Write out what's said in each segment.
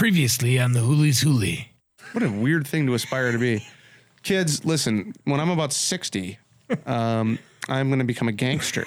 Previously on the Hoolies Hoolie. What a weird thing to aspire to be. Kids, listen, when I'm about 60, I'm going to become a gangster.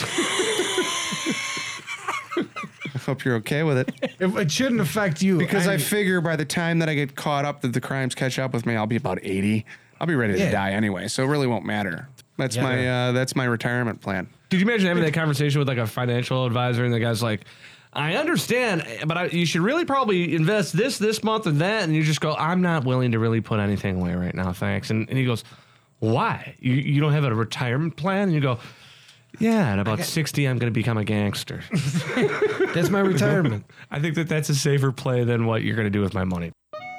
I hope you're okay with it. It shouldn't affect you. Because I figure by the time that I get caught up, that the crimes catch up with me, I'll be about 80. I'll be ready to die anyway, so it really won't matter. That's my retirement plan. Could you imagine having that conversation with like a financial advisor and the guy's like, I understand, but you should really probably invest this month and that. And you just go, I'm not willing to really put anything away right now, thanks. And he goes, why? You don't have a retirement plan? And you go, yeah, at about 60, I'm going to become a gangster. That's my retirement. I think that's a safer play than what you're going to do with my money.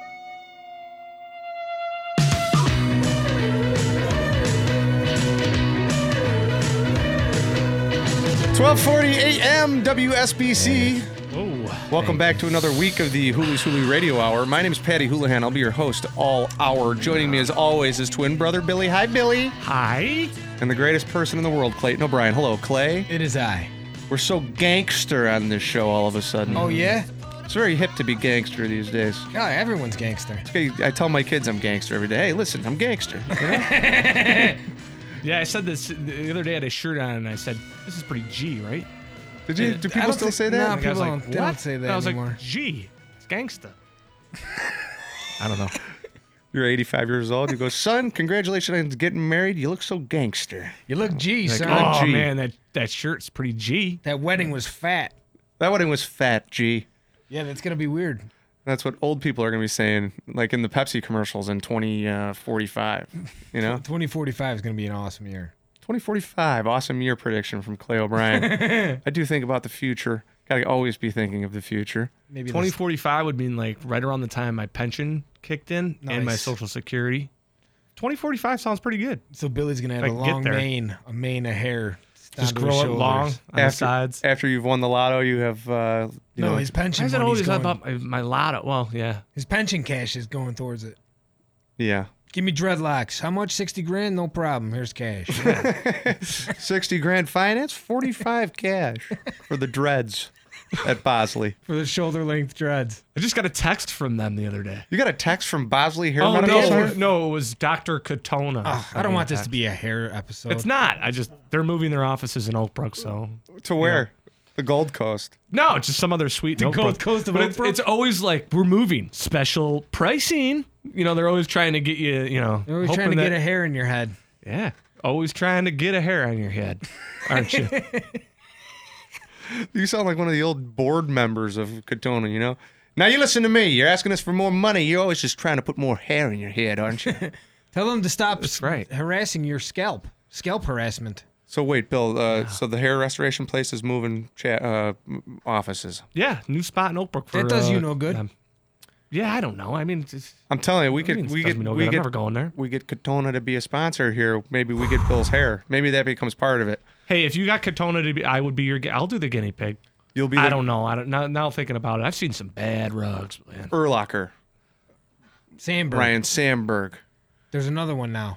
$12:40 a.m. WSBC. Oh, Welcome back to another week of the Hoolies Hoolie Radio Hour. My name is Patty Houlihan. I'll be your host all hour. Joining me as always is twin brother Billy. Hi, Billy. Hi. And the greatest person in the world, Clayton O'Brien. Hello, Clay. It is I. We're so gangster on this show all of a sudden. Oh, yeah? It's very hip to be gangster these days. God, everyone's gangster. I tell my kids I'm gangster every day. Hey, listen, I'm gangster. You know? Yeah, I said this the other day. I had a shirt on, and I said, "This is pretty G, right?" Did you? Do people still say that? No, And the guy's people like, don't, they don't say that and I was anymore. like, G, it's gangsta. I don't know. You're 85 years old. You go, son, congratulations on getting married. You look so gangster. You look G, Like, son. Oh G. man, that shirt's pretty G. That wedding was fat. That wedding was fat, G. Yeah, that's going to be weird. That's what old people are going to be saying, like in the Pepsi commercials in 2045. You know? 2045 is going to be an awesome year. 2045, awesome year prediction from Clay O'Brien. I do think about the future. Got to always be thinking of the future. Maybe 2045 would mean like right around the time my pension kicked in and my Nice. Social Security. 2045 sounds pretty good. So Billy's going to have a Like, get long there. mane of hair. Just down to his grow it shoulders. long on the sides. After you've won the lotto, you have, No, his Why pension is it money's always going, about my lotto? Well, yeah. his pension cash is going towards it. yeah. Give me dreadlocks. How much? 60 grand? No problem. Here's cash. 60 grand finance, 45 cash for the dreads at Bosley. For the shoulder length dreads. I just got a text from them the other day. You got a text from Bosley Hair Oh Medical no, Center? no, it was Dr. Katona. I don't want this to be a hair episode. It's not. They're moving their offices in Oak Brook, so To where? The Gold Coast. no, it's just some other suite. in Oak Gold Brook. Coast of But Oak Brook? it's always like we're moving, special pricing. You know, they're always trying to get you. You know, You're always trying to get a hair in your head. Yeah, always trying to get a hair on your head, aren't you? You sound like one of the old board members of Katona, you know? Now you listen to me. You're asking us for more money. You're always just trying to put more hair in your head, aren't you? Tell them to stop That's right. harassing your scalp. Scalp harassment. So wait, Bill, so the hair restoration place is moving offices. Yeah, new spot in Oak Brook. For, That does you no good. Yeah, I don't know. I mean, it's, I'm telling you, we does me no good. I'm never going there. We get Katona to be a sponsor here. Maybe we get Bill's hair. Maybe that becomes part of it. Hey, if you got Katona to be, I would be your. I'll do the guinea pig. You'll be I don't know. I don't now thinking about it. I've seen some bad rugs, man. Urlacher, Sandberg. Ryan Sandberg. There's another one now.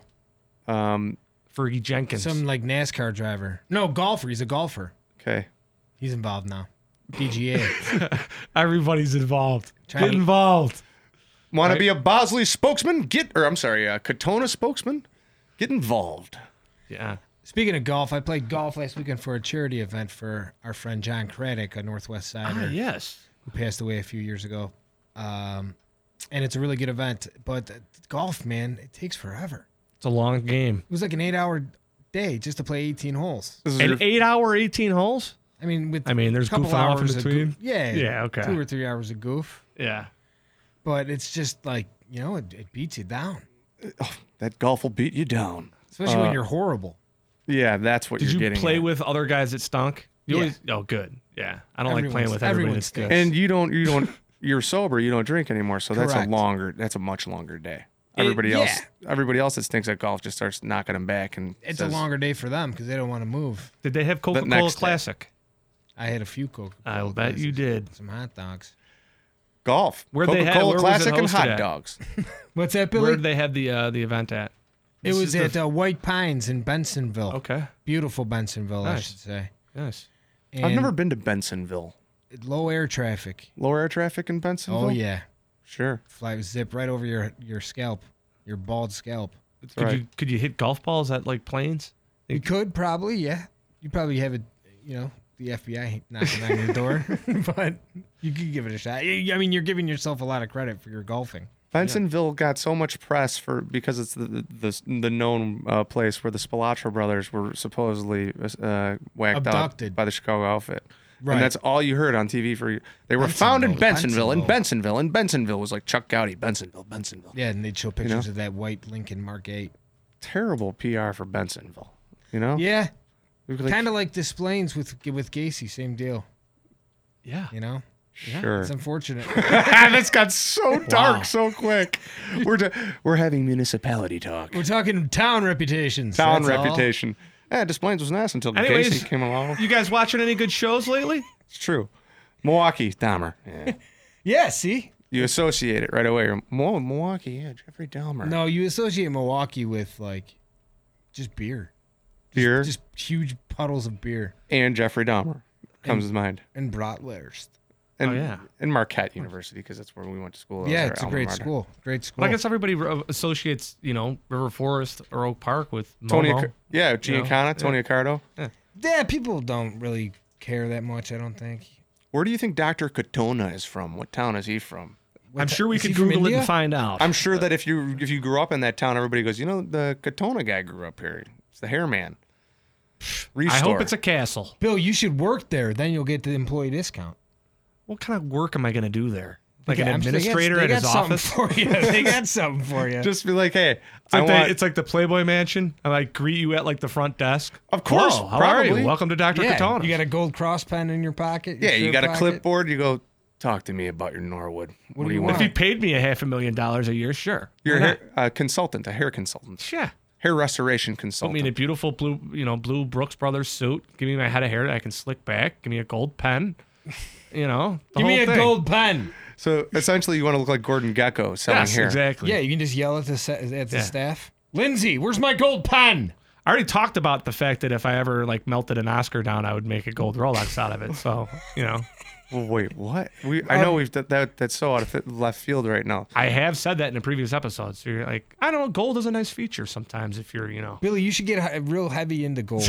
Fergie Jenkins. Some like NASCAR driver. No, golfer. He's a golfer. Okay. He's involved now. PGA. Everybody's involved. Try Get to- involved. Want to be a Bosley spokesman? Katona spokesman? Get involved. Yeah. Speaking of golf, I played golf last weekend for a charity event for our friend John Craddock, a Northwest Sider, Yes. who passed away a few years ago. And it's a really good event. But golf, man, it takes forever. It's a long game. It was like an 8-hour day just to play 18 holes. This is An your- 8-hour, 18 holes? I mean, with there's a couple goofing off in hours of between. yeah. Yeah, okay. 2 or 3 hours of goof. Yeah. But it's just like, it beats you down. that golf will beat you down. Especially when you're horrible. Yeah, that's what Did you're you getting play at. with other guys that stunk? You Yeah. always, oh, good. Yeah. I don't like playing with everybody Everyone that's good. stinks. And you don't you're sober, you don't drink anymore, so that's Correct. a much longer day. Everybody else that stinks at golf just starts knocking them back and It's says, a longer day for them because they don't want to move. Did they have Coca-Cola next day. Classic? I had a few Coca-Cola. I'll bet you did. Some hot dogs. golf. Where'd they have- Coca-Cola where was Classic it and hosted hot at? dogs. What's that, Where Billy? did they have the event at? It was is at White Pines in Bensonville. Okay. Beautiful Bensonville, I Nice. should say. Yes. I've And never been to Bensonville. low air traffic. Low air traffic in Bensonville? Oh yeah, Sure. Zip right over your scalp, your bald scalp. Could you hit golf balls at like planes? You could probably, yeah. You probably have it, the FBI knocking on your door, but you could give it a shot. I mean, you're giving yourself a lot of credit for your golfing. Bensonville got so much press because it's the known place where the Spilotro brothers were supposedly whacked Abducted out by the Chicago outfit. Right. And that's all you heard on TV they were found in Bensonville, and Bensonville was like Chuck Goudie, Bensonville. Yeah, and they'd show pictures of that white Lincoln Mark 8. Terrible PR for Bensonville, Yeah, Like, kind of like Des Plaines with Gacy, same deal. Yeah. Sure. It's unfortunate. That's got so dark so quick. We're having municipality talk. We're talking town reputations. Town that's all. reputation. Yeah, Des Plaines was nice until Anyways, Casey came along. You guys watching any good shows lately? It's true. Milwaukee, Dahmer. Yeah. Yeah, see? You associate it right away. Milwaukee, yeah, Jeffrey Dahmer. No, you associate Milwaukee with, just beer. Beer Just huge puddles of beer. and Jeffrey Dahmer comes to mind. And bratwurst. And, yeah. and Marquette University, because that's where we went to school. That Yeah, was our it's a alma great mater. school. Great school. Well, I guess everybody associates, River Forest or Oak Park with Tony, Momo. Giancana, Tony Accardo. Yeah, people don't really care that much, I don't think. Where do you think Dr. Katona is from? What town is he from? I'm sure we Is he could from Google it India? and find out. I'm sure that if you grew up in that town, everybody goes, the Katona guy grew up here. It's the hair man. I hope it's a castle. Bill, you should work there. Then you'll get the employee discount. What kind of work am I going to do there? Like Yeah, an I'm sure administrator they at his got something office? For you. They got something for you. Just be like, hey, It's like the Playboy Mansion. I like greet you at like the front desk. Of course, Hello, how are probably. you? Welcome to Dr. yeah, Katona. you got a gold cross pen in your pocket. your Yeah, you shirt got a pocket? clipboard. You go, talk to me about your Norwood. What do you If want? he paid me $500,000 a year, sure. You're Why a not? hair consultant, a hair consultant, Yeah. hair restoration Put consultant. me in a beautiful blue Brooks Brothers suit. Give me my head of hair that I can slick back. Give me a gold pen. The Give me whole a thing. gold pen. So essentially, you want to look like Gordon Gekko selling Yes, hair. exactly. Yeah, you can just yell at the staff. Lindsay, where's my gold pen? I already talked about the fact that if I ever melted an Oscar down, I would make a gold Rolex out of it. So, Well, wait, what? I know that's so out of left field right now. I have said that in a previous episode. So you're like, I don't know, gold is a nice feature sometimes if you're, Billy, you should get real heavy into gold.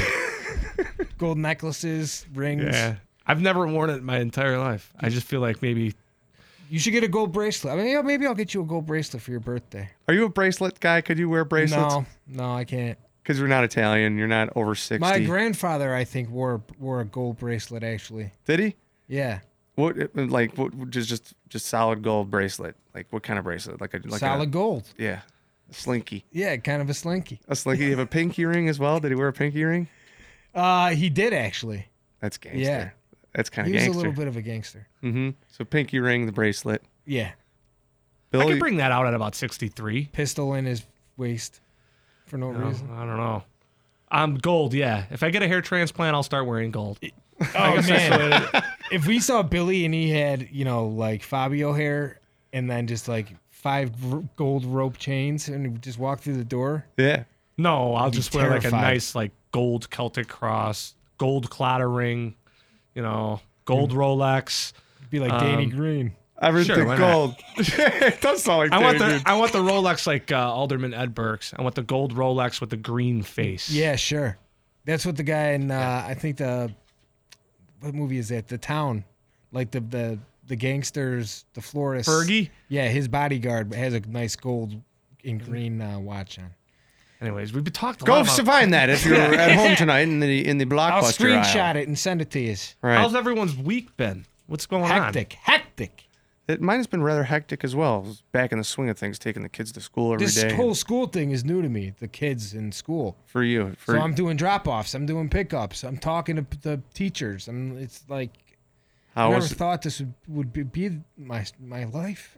Gold necklaces, rings. Yeah. I've never worn it my entire life. I just feel like maybe You should get a gold bracelet. I mean, maybe I'll get you a gold bracelet for your birthday. Are you a bracelet guy? Could you wear bracelets? No, I can't. Because you're not Italian. You're not over 60. My grandfather, I think, wore a gold bracelet. Actually, Did he? yeah, What just solid gold bracelet? Like what kind of bracelet? Like solid gold. Yeah, a slinky. Yeah, kind of a slinky. A slinky. You have a pinky ring as well. Did he wear a pinky ring? He did actually. That's gangster. Yeah. That's kind of He was gangster. a little bit of a gangster. Mm-hmm. So pinky ring, the bracelet. Yeah, I Billy, could bring that out at about 63. pistol in his waist for no reason. I don't know. I'm gold, yeah. If I get a hair transplant, I'll start wearing gold. Oh man, if we saw Billy and he had Fabio hair and then just 5 gold rope chains and he just walk through the door. yeah. No, I'll be just wear terrified. a nice gold Celtic cross, gold clatter ring, gold Rolex. Be like Danny Green. Everything Sure, why not? gold. It does sound like I want Danny the Rolex like Alderman Ed Burks. I want the gold Rolex with the green face. Yeah, sure. That's what the guy in I think what movie is that? The Town, like the gangsters, the florist. Fergie. Yeah, his bodyguard has a nice gold and green watch on. Anyways, we've been talking a Go lot about find that if you're at home tonight in the Blockbuster I'll screenshot aisle. it and send it to you. Right. how's everyone's week been? What's going on? Hectic. Mine has been rather hectic as well. I was back in the swing of things, taking the kids to school every day. This whole school thing is new to me. The kids in school. For you. So I'm doing drop-offs. I'm doing pickups. I'm talking to the teachers. It's like I how never was thought this would be my life.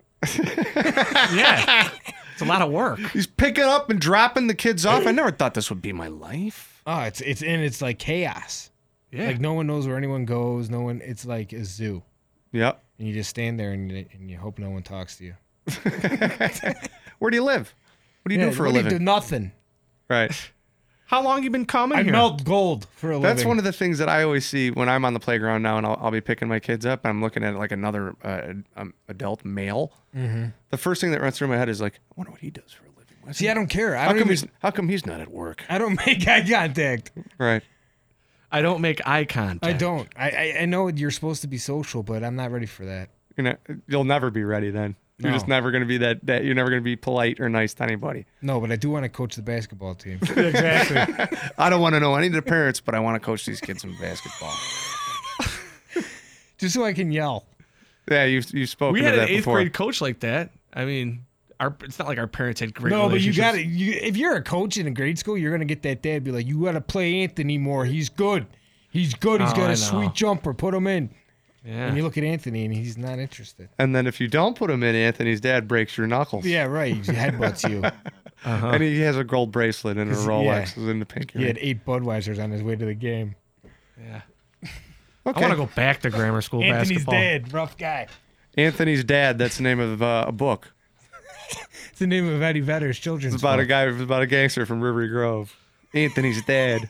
Yeah. It's a lot of work. he's picking up and dropping the kids off. I never thought this would be my life. Oh, it's like chaos. Yeah. Like no one knows where anyone goes. No one. It's like a zoo, Yep. and you just stand there and you hope no one talks to you. Where do you live? What do you do for a what living? Do nothing. Right. How long you been coming I here? melt gold for a living. That's one of the things that I always see when I'm on the playground now, and I'll be picking my kids up. And I'm looking at like another adult male. Mm-hmm. The first thing that runs through my head is like, I wonder what he does for a living. See, I don't care. How come he's not at work? I don't make eye contact. Right. I don't make eye contact. I don't. I know you're supposed to be social, but I'm not ready for that. You'll never be ready then. You're No. just never going to be that. You're never going to be polite or nice to anybody. No, but I do want to coach the basketball team. Exactly. I don't want to know any of the parents, but I want to coach these kids in basketball. Just so I can yell. Yeah, you've spoken We of had an that eighth before. grade coach like that. I mean, it's not like our parents had great No, but you relationships. got to. If you're a coach in a grade school, you're gonna get that dad be like, "You got to play Anthony more. He's good. He's good. He's Oh, got I a sweet know. jumper. Put him in." Yeah. And you look at Anthony, and he's not interested. And then if you don't put him in, Anthony's dad breaks your knuckles. Yeah, right. He headbutts you. And he has a gold bracelet and a 'Cause, Rolex yeah. is in the pinky. He had ring. 8 Budweisers on his way to the game. Yeah. Okay. I want to go back to grammar school Anthony's basketball. dad, rough guy. Anthony's dad. That's the name of a book. It's the name of Eddie Vedder's children's It's about a book. guy. It's about a gangster from Rivery Grove. Anthony's dad.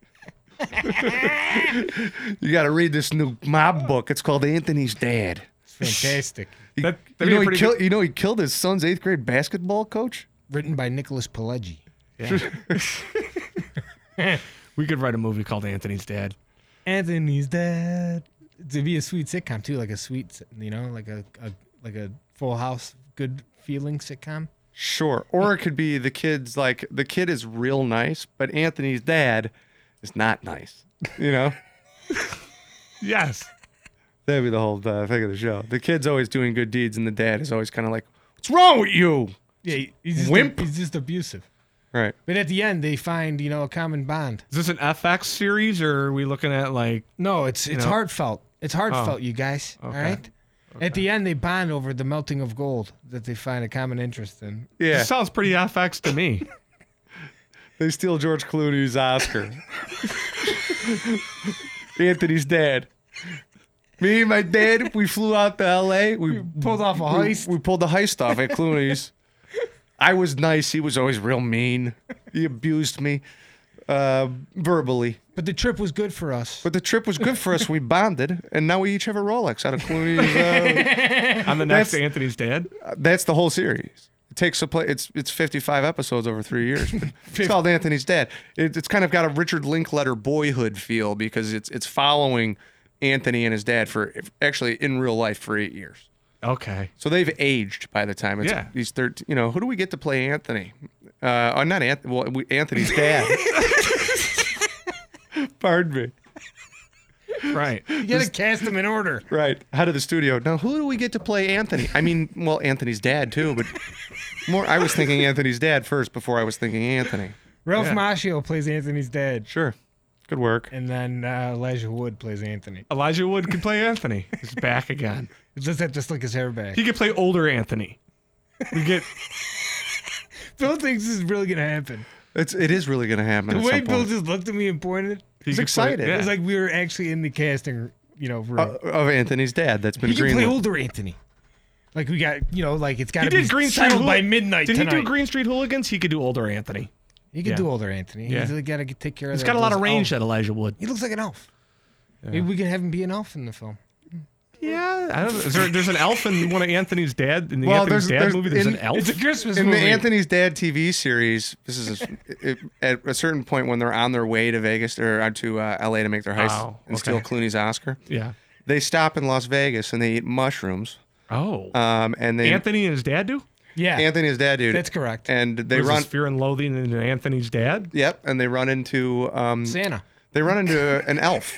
You got to read this new mob book. It's called Anthony's Dad. It's fantastic. That'd You be know, a he pretty killed. You know, he killed his son's 8th grade basketball coach. Written by Nicholas Pileggi. Yeah. We could write a movie called Anthony's Dad. Anthony's dad. To be a sweet sitcom too, like a sweet, like a Full House, good feeling sitcom. Sure. Or it could be the kid's like the kid is real nice, but Anthony's dad is not nice. You know, Yes. that'd be the whole thing of the show. The kid's always doing good deeds, and the dad is always kind of like, "What's wrong with you?" Yeah, he's just Wimp. He's just abusive. Right. But at the end, they find a common bond. Is this an FX series or are we looking at like No, it's know? heartfelt. It's heartfelt, you guys. All Okay. right. At the end, they bond over the melting of gold that they find a common interest in. Yeah. this sounds pretty FX to me. They steal George Clooney's Oscar. Anthony's dad. Me and my dad, we flew out to L.A. We Pulled off a heist. We pulled the heist off at Clooney's. I was nice. He was always real mean. He abused me verbally. But the trip was good for us. But the trip was good for us. We bonded, and now we each have a Rolex out of Clooney's. I'm the next That's- Anthony's Dad. That's the whole series. It takes a play. It's 55 episodes over 3 years. But it's called Anthony's Dad. It's kind of got a Richard Linklater Boyhood feel because it's following Anthony and his dad for actually in real life for 8 years. Okay. So they've aged by the time Yeah. he's 13. Who do we get to play Anthony? Not Anthony. Well, Anthony's dad. Pardon me. Right. You gotta cast them in order. Right. Head of the studio. Now, who do we get to play Anthony? I mean, well, Anthony's dad too, but more. I was thinking Anthony's dad first before I was thinking Anthony. Ralph Yeah. Macchio plays Anthony's dad, Sure. Good work. and then Elijah Wood plays Anthony. Elijah Wood could play Anthony. He's back again. It's just that just like his hair back. He could play older Anthony. We get Bill thinks this is really gonna happen. It is really going to happen. The at way some Bill point. just looked at me and pointed, He's could play- excited. yeah. it's like we were actually in the casting, room. Of Anthony's dad. That's been He can play greenlit. older Anthony. Like we got, like it's got He to be did Green Street settled by Hooli- midnight Did tonight. he do Green Street Hooligans? He could do older Anthony. He could Yeah. do older Anthony. Yeah. He's got to take care of. He's got a lot of range, Elf. that Elijah Wood. He looks like an elf. Maybe we can have him be an elf in the film. Yeah, I don't know. There's an elf in one of Anthony's dad in the Well, Anthony's there's- dad movie. There's an elf. It's a Christmas In movie. the Anthony's Dad TV series, this is at a certain point when they're on their way to Vegas or to LA to make their heist Oh, and steal okay. Clooney's Oscar. Yeah. They stop in Las Vegas and they eat mushrooms. Oh. And they Anthony and his dad do. yeah, Anthony's dad, dude. that's correct. And they Was run. this Fear and Loathing in Anthony's dad. Yep, and they run into Santa. they run into an elf.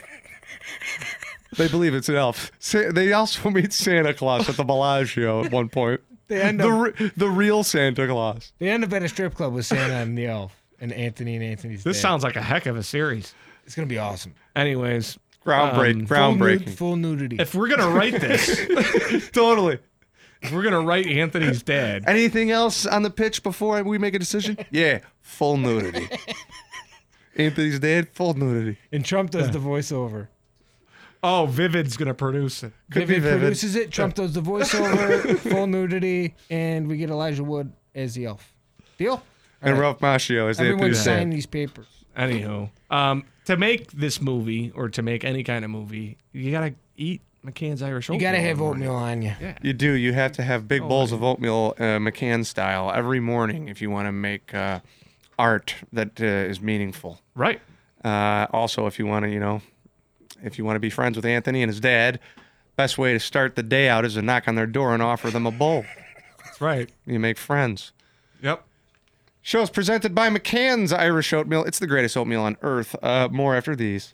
They believe it's an elf. They also meet Santa Claus at the Bellagio at one point. They end up. The real Santa Claus. They end up at a strip club with Santa and the elf, and Anthony's. This dad. sounds like a heck of a series. It's gonna be awesome. Anyways, Groundbreaking. Full nudity. if we're gonna write this, Totally. if we're gonna write Anthony's dad, Anything else on the pitch before we make a decision? Yeah, full nudity. Anthony's dad, full nudity. And Trump does the voiceover. oh, Vivid's gonna produce it. Could be Vivid Vivid. produces it. Trump does the voiceover. Full nudity, and we get Elijah Wood as the elf. Deal. And All right. Ralph Macchio as Everyone Anthony's sign dad. these papers. Anywho, to make this movie or to make any kind of movie, you gotta eat McCann's Irish oatmeal. You gotta have in the morning. oatmeal on you. Yeah. You do. You have to have big bowls of oatmeal, McCann style, every morning if you want to make art that is meaningful. Right. Also, if you want to, if you want to be friends with Anthony and his dad, best way to start the day out is to knock on their door and offer them a bowl. That's right. You make friends. Yep. Show is presented by McCann's Irish Oatmeal. It's the greatest oatmeal on earth. More after these.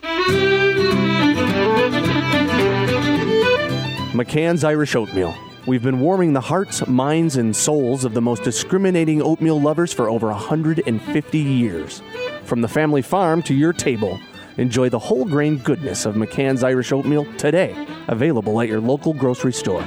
McCann's Irish Oatmeal. We've been warming the hearts, minds, and souls of the most discriminating oatmeal lovers for over 150 years. From the family farm to your table, enjoy the whole grain goodness of McCann's Irish Oatmeal today. Available at your local grocery store.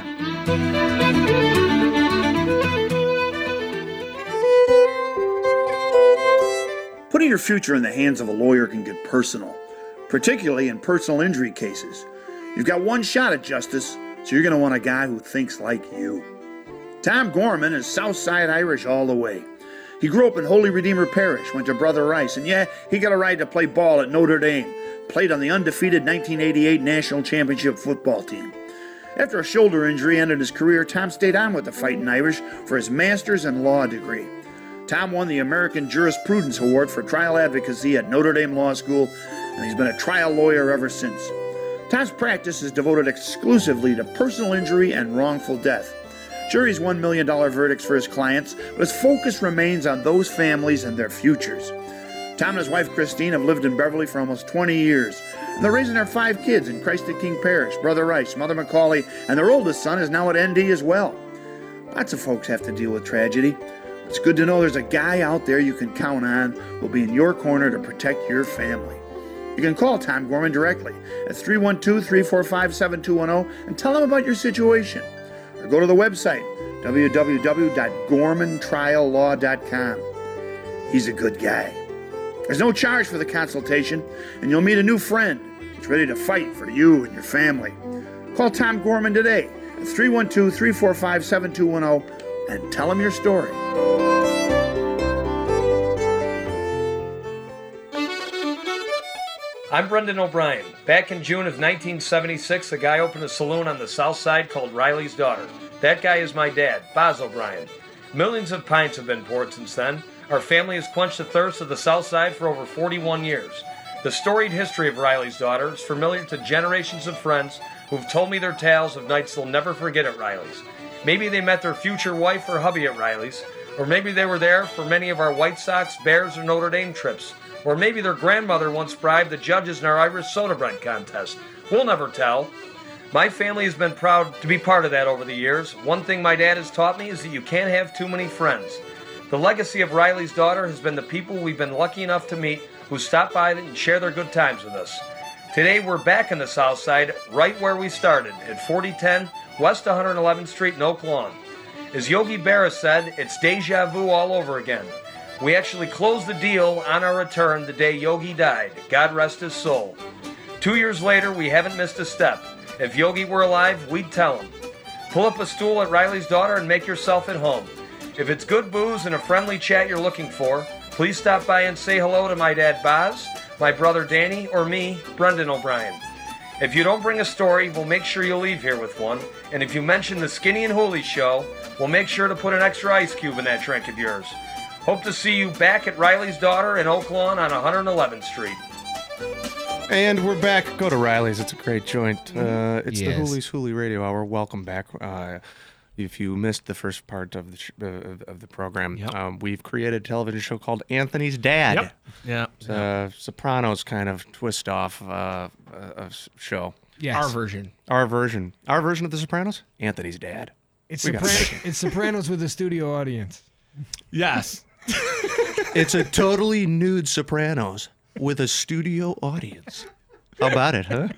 Putting your future in the hands of a lawyer can get personal, particularly in personal injury cases. You've got one shot at justice, so you're going to want a guy who thinks like you. Tom Gorman is Southside Irish all the way. He grew up in Holy Redeemer Parish, went to Brother Rice, and yeah, he got a right to play ball at Notre Dame, played on the undefeated 1988 National Championship football team. After a shoulder injury ended his career, Tom stayed on with the Fighting Irish for his master's in law degree. Tom won the American Jurisprudence Award for trial advocacy at Notre Dame Law School, and he's been a trial lawyer ever since. Tom's practice is devoted exclusively to personal injury and wrongful death. Sure, he's $1 million verdicts for his clients, but his focus remains on those families and their futures. Tom and his wife Christine have lived in Beverly for almost 20 years, and they're raising their 5 kids in Christ the King Parish, Brother Rice, Mother Macaulay, and their oldest son is now at ND as well. Lots of folks have to deal with tragedy. It's good to know there's a guy out there you can count on who will be in your corner to protect your family. You can call Tom Gorman directly at 312-345-7210 and tell him about your situation. Or go to the website, www.gormantriallaw.com. He's a good guy. There's no charge for the consultation, and you'll meet a new friend who's ready to fight for you and your family. Call Tom Gorman today at 312-345-7210 and tell him your story. I'm Brendan O'Brien. Back in June of 1976, a guy opened a saloon on the south side called Riley's Daughter. That guy is my dad, Boz O'Brien. Millions of pints have been poured since then. Our family has quenched the thirst of the south side for over 41 years. The storied history of Riley's Daughter is familiar to generations of friends who've told me their tales of nights they'll never forget at Riley's. Maybe they met their future wife or hubby at Riley's, or maybe they were there for many of our White Sox, Bears, or Notre Dame trips. Or maybe their grandmother once bribed the judges in our Irish soda bread contest. We'll never tell. My family has been proud to be part of that over the years. One thing my dad has taught me is that you can't have too many friends. The legacy of Riley's Daughter has been the people we've been lucky enough to meet who stop by and share their good times with us. Today we're back in the South Side, right where we started, at 4010 West 111th Street in Oak Lawn. As Yogi Berra said, it's deja vu all over again. We actually closed the deal on our return the day Yogi died. God rest his soul. 2 years later, we haven't missed a step. If Yogi were alive, we'd tell him. Pull up a stool at Riley's Daughter and make yourself at home. If it's good booze and a friendly chat you're looking for, please stop by and say hello to my dad Boz, my brother Danny, or me, Brendan O'Brien. If you don't bring a story, we'll make sure you leave here with one. And if you mention the Skinny and Hooley show, we'll make sure to put an extra ice cube in that drink of yours. Hope to see you back at Riley's Daughter in Oak Lawn on 111th Street. And we're back. Go to Riley's. It's a great joint. It's the Yes. Hooley's Hooley Radio Hour. Welcome back. If you missed the first part of the program, Yep. we've created a television show called Anthony's Dad. Yeah. It's a Sopranos kind of twist off show. Yes. Our version. Our version of the Sopranos. Anthony's Dad. It's, We got it's Sopranos with a studio audience. Yes. It's a totally nude Sopranos with a studio audience. How about it, huh?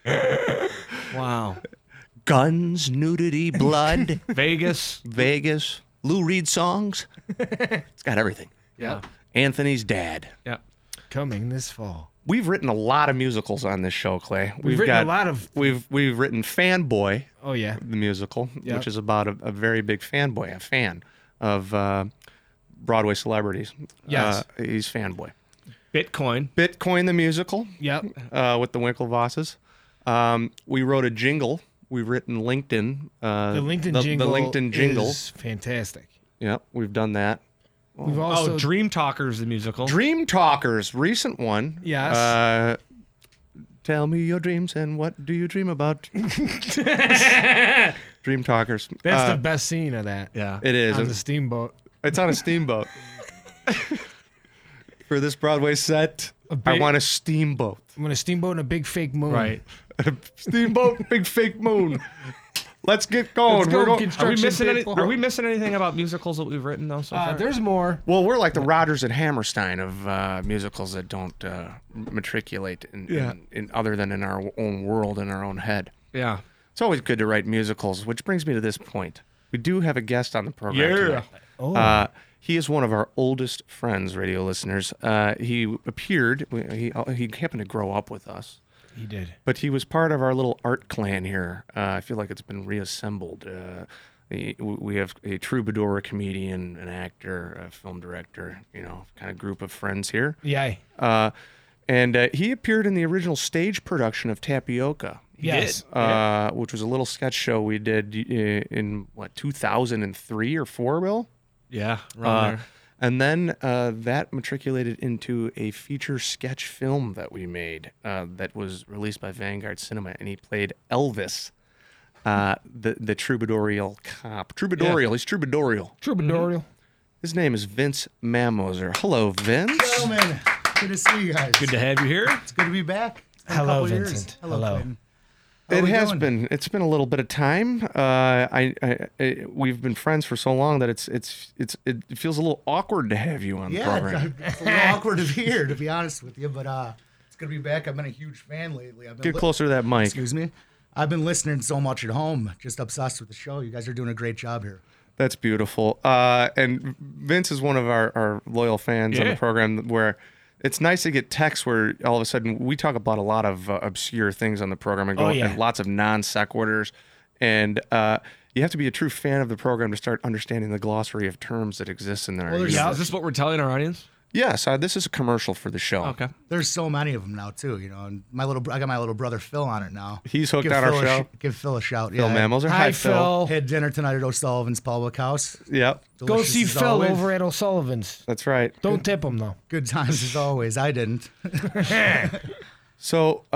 Wow. Guns, nudity, blood, Vegas. Vegas, Lou Reed songs. It's got everything. Yeah. Anthony's Dad. Yeah. Coming this fall. We've written a lot of musicals on this show, Clay. We've written a lot of- We've written Fanboy, Oh, yeah. the musical, Yep. which is about a very big fanboy, a fan of Broadway celebrities. Yes. He's Fanboy. Bitcoin. Bitcoin the musical Yep. with the Winklevosses. We wrote a jingle. We've written LinkedIn. The LinkedIn jingle. The LinkedIn jingle. is fantastic. Yep, we've done that. We've also Dream Talkers, the musical. Dream Talkers, recent one. Yes. Tell me your dreams and what do you dream about? Dream Talkers. That's the best scene of that. Yeah. It is. On the steamboat. It's on a steamboat. For this Broadway set, I big- want a steamboat. I'm on a steamboat and a big fake moon. Right. Steamboat, big fake moon. Let's get going. Let's go, We're go- Are we construction missing any, people. Are we missing anything about musicals that we've written though so far? There's more. Well, we're like the Rodgers and Hammerstein of musicals that don't matriculate in other than in our own world, in our own head. Yeah. It's always good to write musicals, which brings me to this point. We do have a guest on the program tonight. Oh. He is one of our oldest friends, radio listeners. He appeared, he happened to grow up with us, He did. but he was part of our little art clan here. I feel like it's been reassembled. We have a troubadour, a comedian, an actor, a film director, kind of group of friends here. Yeah. And he appeared in the original stage production of Tapioca. Yes. Which was a little sketch show we did in 2003 or 4, Bill? Yeah. Around there. And then that matriculated into a feature sketch film that we made that was released by Vanguard Cinema, and he played Elvis, the troubadourial cop. Troubadourial, he's troubadourial. Troubadourial. His name is Vince Mamoser. Hello, Vince. Gentlemen, good to see you guys. Good to have you here. It's good to be back. It's been a Hello, couple years. Vincent. Hello. Hello. Clinton. How It we has doing? been. It's been a little bit of time. We've been friends for so long that it feels a little awkward to have you on the program. It's a little awkward to be here, to be honest with you, but it's good to be back. I've been a huge fan lately. Get closer to that mic. Excuse me. I've been listening so much at home, just obsessed with the show. You guys are doing a great job here. That's beautiful. And Vince is one of our loyal fans on the Yeah. program where it's nice to get texts where all of a sudden we talk about a lot of obscure things on the program and and lots of non sequiturs. And you have to be a true fan of the program to start understanding the glossary of terms that exists in there. Well, there's- You know? Is this what we're telling our audience? Yes, this is a commercial for the show. Okay. There's so many of them now too, And I got my little brother Phil on it now. He's hooked Give on our Phil a show. give Phil a shout. Phil Mamoser. Hi, Phil. Had dinner tonight at O'Sullivan's Public House. Yep, Go Delicious see as Phil always. over at O'Sullivan's. that's right. Don't tip him, though. Good times as always. I didn't. So,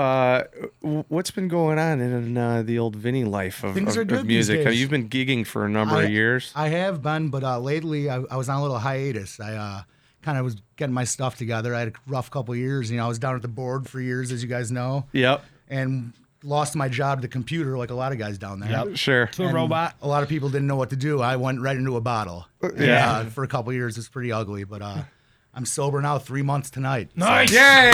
what's been going on in the old Vinny life of, Things are of good music? these days. You've been gigging for a number of years. I have been, but lately I was on a little hiatus. I kind of was getting my stuff together. I had a rough couple of years. I was down at the board for years, as you guys know, Yep, and lost my job to the computer like a lot of guys down there. Yep. sure. To a And robot. A lot of people didn't know what to do. I went right into a bottle. Yeah. For a couple of years, it's pretty ugly, but I'm sober now, 3 months tonight. Nice.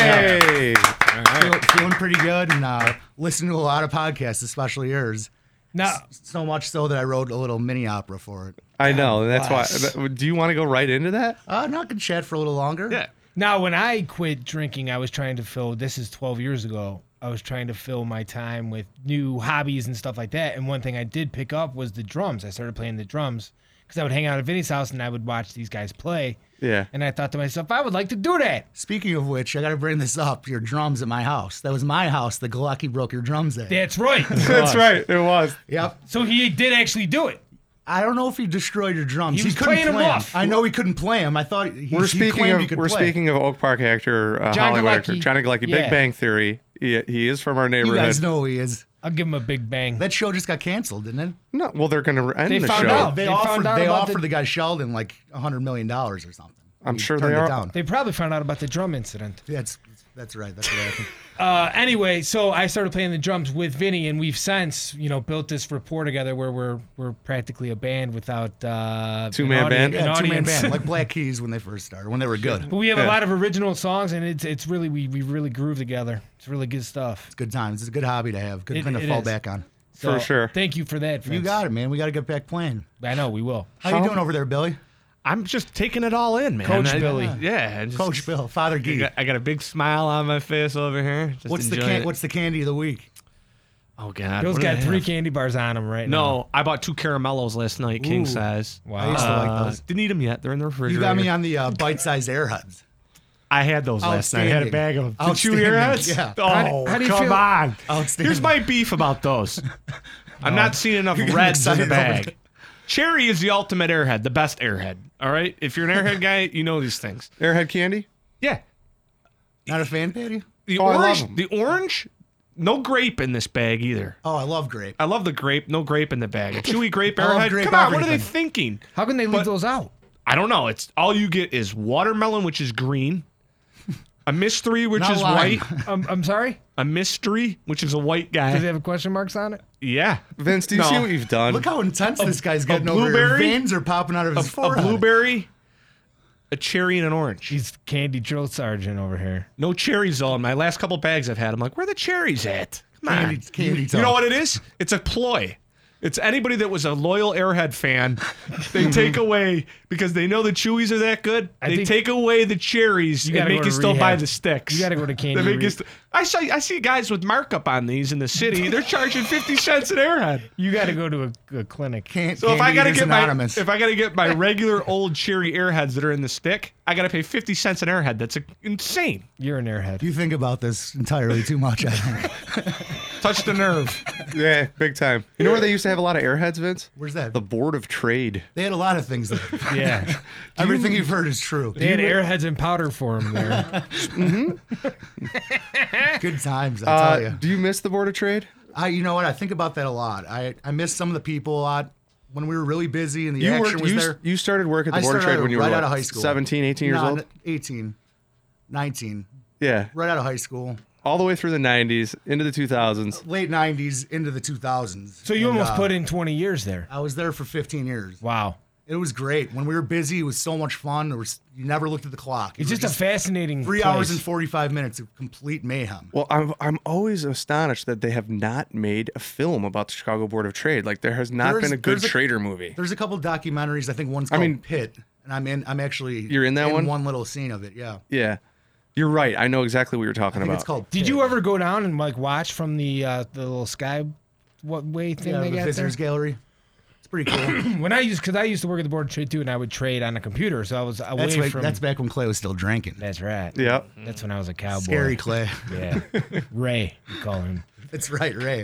Yay! Feeling pretty good and listening to a lot of podcasts, especially yours. Now, So much so that I wrote a little mini opera for it. I know. That's bless. why. Do you want to go right into that? Not gonna chat for a little longer. Yeah. now, when I quit drinking, I was trying to fill, this is 12 years ago, I was trying to fill my time with new hobbies and stuff like that. And one thing I did pick up was the drums. I started playing the drums because I would hang out at Vinny's house and I would watch these guys play. Yeah. And I thought to myself, I would like to do that. Speaking of which, I got to bring this up. Your drums at my house. That was my house. The Galecki broke your drums at. That's right. That's right. It was. Yep. So he did actually do it. I don't know if he destroyed your drums. He was couldn't playing 'em play 'em. off. I know he couldn't play them. I thought he We're claimed he could play. speaking of Oak Park actor, John Hollywood Galecki. actor Johnny Galecki. Yeah. Big Bang Theory. He is from our You neighborhood. guys know who he is. I'll give him a big bang. That show just got canceled, didn't it? No, well, they're going to end They the found show. out. They They found offered. out They about offered the- the guy Sheldon like $100 million or something. I'm He sure turned they it are. down. They probably found out about the drum incident. That's right. That's what happened. Anyway, so I started playing the drums with Vinny, and we've since, built this rapport together where we're practically a band without Two-man an band? an Yeah, two-man audience. band like Black Keys when they first started, when they were good. But we have a Yeah. lot of original songs, and it's really we really groove together. It's really good stuff. It's good times. It's a good hobby to have. Good thing to It fall is. back on. So, For sure. Thank you for that. You Vince. got it, man. We got to get back playing. I know we will. How you doing over there, Billy? I'm just taking it all in, man. Coach Billy. Yeah. just- Coach Bill, Father Gee. I got a big smile on my face over here. Just What's enjoying it. the candy of the week? Oh God. Bill's what did got I 3 have? candy bars on him right now. No, I bought 2 caramellos last night, king Ooh. size. Wow. I used to like those. Didn't eat them yet. They're in the refrigerator. You got me on the bite-sized Airheads. I had those last night. I had a bag of the Chewy Airheads. Yeah. Oh, how do you come feel? on. Outstanding. Here's my beef about those. I'm not seeing enough getting reds in the excited over bag. Cherry is the ultimate airhead, the best airhead. All right? If you're an airhead guy, you know these things. Airhead candy? Yeah. Not a fan, Patty? The Oh, I love orange, 'em. the orange, no grape in this bag either. Oh, I love grape. I love the grape, no grape in the bag. A chewy grape I love airhead. grape Come on, what are they everything. thinking? How can they leave those out? I don't know. It's all you get is watermelon, which is green, a mystery, which Not is lime. white, I'm sorry. a mystery, which is a white Does guy. it have question marks on it? Yeah, Vince, do you No. see what you've done? Look how intense this guy's getting a over here. blueberry? Veins are popping out of his a forehead. blueberry, a cherry, and an orange. He's candy drill sergeant over here. No cherries though. In my last couple bags I've had, I'm like, where are the cherries at? Come on. Candy You know what it is? It's a ploy. It's anybody that was a loyal Airhead fan. They take away because they know the Chewies are that good. I They think- take away the cherries You and gotta make go you to still buy rehab. the sticks. You got to go to candy. They make you I see guys with markup on these in the city. They're charging 50 cents an Airhead. You got to go to a clinic. So if I gotta get Anonymous. my regular old cherry Airheads that are in the stick, I gotta pay 50 cents an Airhead. That's insane. You're an airhead. You think about this entirely too much, I think. Touch the nerve. Yeah, big time. You know where they used to have a lot of airheads, Vince? Where's that? The Board of Trade. They had a lot of things there. Yeah. Everything you've heard is true. They had airheads in powder form there. Good times, I tell you. Do you miss the Board of Trade? You know what? I think about that a lot. I miss some of the people a lot when we were really busy and the action was there. You started work at the I Board of started Trade when you were right what, out of high school. 17, 18 years No, old? 18, 19. Yeah. Right out of high school. All the way through the 90s, into the 2000s. Late 90s into the 2000s. So you And, almost put in 20 years there. I was there for 15 years. Wow. It was great. When we were busy, it was so much fun. You never looked at the clock. It's You just were a fascinating 3 place. hours and 45 minutes of complete mayhem. Well, I'm always astonished that they have not made a film about the Chicago Board of Trade. Like, there has not been a good trader movie. There's a couple documentaries. I think one's called Pit, and I'm actually You're in that one? One little scene of it. Yeah. Yeah. You're right. I know exactly what you're talking I think about. it's called. Did Pit. you ever go down and like watch from the little sky way thing Yeah, they the got visitors there? gallery. It's pretty cool. When I used to work at the Board of Trade too, and I would trade on a computer, so I was away from. That's back when Clay was still drinking. That's right. Yeah. That's when I was a cowboy. Scary Clay. Yeah. Ray, you call him. That's right, Ray.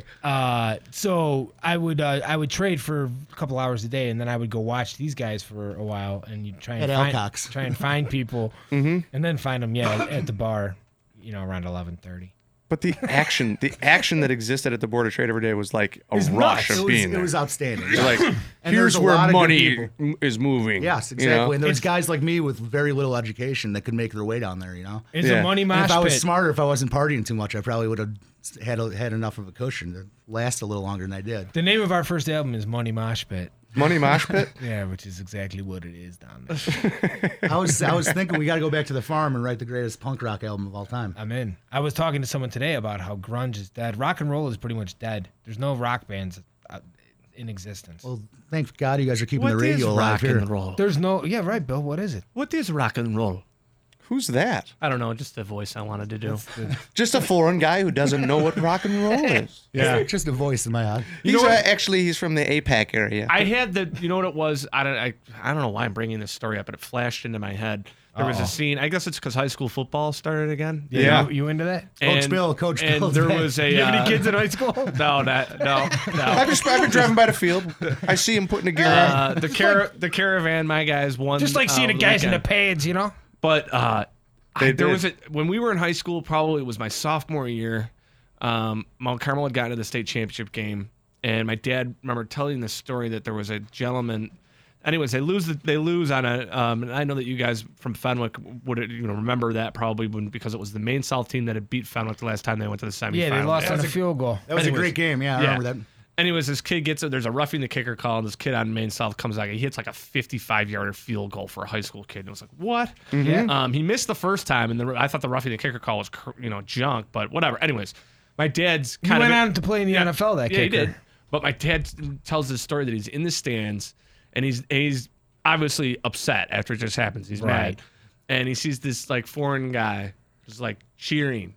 So I would trade for a couple hours a day, and then I would go watch these guys for a while, and you try and At find, Alcock's. try and find people, and then find them, at the bar, around 11:30. But the action that existed at the Board of Trade every day was like a It's rush nuts. of It being was, there. it was outstanding. Like, And here's there's a where lot of good money people. is moving. Yes, you exactly. know? And there's guys like me with very little education that could make their way down there. It's Yeah. a money And mosh if I was pit. smarter, if I wasn't partying too much, I probably would have had enough of a cushion to last a little longer than I did. The name of our first album is Money Mosh Pit. Money Mosh Pit? Yeah, which is exactly what it is down there. I was thinking we got to go back to the farm and write the greatest punk rock album of all time. I'm in. I was talking to someone today about how grunge is dead. Rock and roll is pretty much dead. There's no rock bands in existence. Well, thank God you guys are keeping What the is radio alive rock here. and roll? There's no. Yeah, right, Bill. What is it? What is rock and roll? Who's that? I don't know. Just the voice I wanted to do. Just a foreign guy who doesn't know what rock and roll is. Yeah. It's just a voice in my head. He's from the APAC area. I had the, you know what it was? I don't know why I'm bringing this story up, but it flashed into my head. There was a scene. I guess it's because high school football started again. Yeah. You into that? Coach Bill. And there was a. You have any kids in high school? No. I've been driving by the field. I see him putting a gear on. The caravan, my guys won. Just like seeing the guys in the pads, But They there did. was when we were in high school. Probably it was my sophomore year. Mount Carmel had gotten to the state championship game, and my dad remember telling this story that there was a gentleman. Anyways, they lose on a. And I know that you guys from Fenwick would remember that probably because it was the Maine South team that had beat Fenwick the last time they went to the semifinal. Yeah, they lost on a field goal. That was Anyways, a great game. Yeah, I remember that. Anyways, this kid gets it. There's a roughing the kicker call, and this kid on Maine South comes out. He hits like a 55-yarder field goal for a high school kid. And it was like, what? Yeah. He missed the first time, and I thought the roughing the kicker call was junk, but whatever. Anyways, my dad's He kind went of on to play in the NFL. That yeah, kicker. he did. But my dad tells this story that he's in the stands, and he's obviously upset after it just happens. He's mad, and he sees this like foreign guy just like cheering.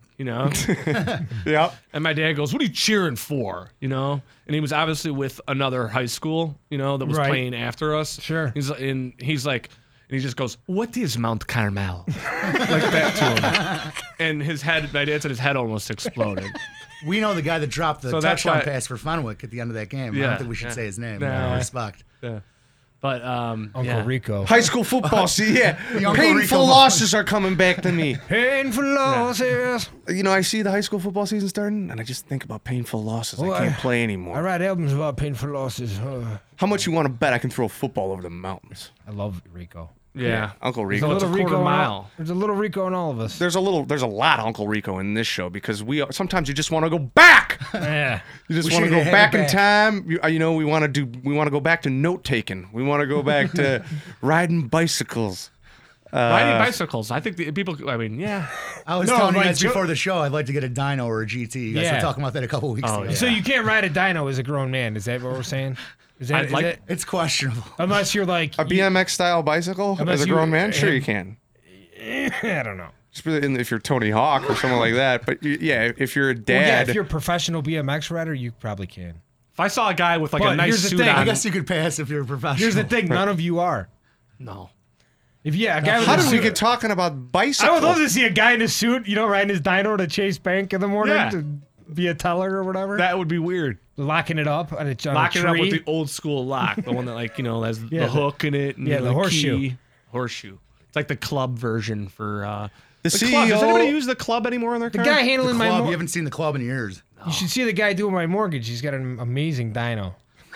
Yep. And my dad goes, "What are you cheering for?" And he was obviously with another high school, that was Right. playing after us. Sure. He's like, he just goes, "What is Mount Carmel?" like that to him. And his head, my dad said his head almost exploded. We know the guy that dropped the So that's touchdown why- pass for Fenwick at the end of that game. I Yeah, don't think we should yeah. say his name. Nah. Respect. Yeah. But Uncle yeah. Rico. High school football, see, yeah. Uncle Painful Rico losses are coming back to me. Painful losses. You know, I see the high school football season starting, and I just think about painful losses. Well, I can't play I anymore. write albums about painful losses. How much you want to bet I can throw a football over the mountains? I love Rico. Yeah. Uncle There's a Rico. little a quarter Rico in all- mile. There's a little Rico in all of us. There's a lot of Uncle Rico in this show because sometimes you just want to go back. Yeah. You just We want to should've go had back it in back. time. We want to go back to note taking. We want to go back to riding bicycles. Riding bicycles. I think the people. I mean, yeah. I was No, telling you like guys Joe- before the show, I'd like to get a dyno or a GT. You guys Yeah. were talking about that a couple weeks ago. yeah. So you can't ride a dyno as a grown man. Is that what we're saying? Is that, I'd like- is that It's questionable. unless you're like A BMX style bicycle Unless as a you- grown man? Sure, you can. I don't know. If you're Tony Hawk or someone like that. But yeah, if you're a Well, yeah, dad, if you're a professional BMX rider, you probably can. If I saw a guy with like But a nice here's the suit thing, on, I guess you could pass if you're a professional. Here's the thing: none of you are. no. If a guy with how a did we suit- get talking about I would bicycles? love to see a guy in a suit, riding his dyno to chase bank in the morning Yeah. to be a teller or whatever, That would be weird. locking it up on a Locking it tree. up with the old school lock, the one that has Yeah, the hook in it. And yeah, the horseshoe. key. Horseshoe. It's like the club version for The club. Does CEO anybody use the club anymore in their the car? guy The handling my club, you mortgage. haven't seen the club in years. You should see the guy doing my mortgage. He's got an amazing dyno.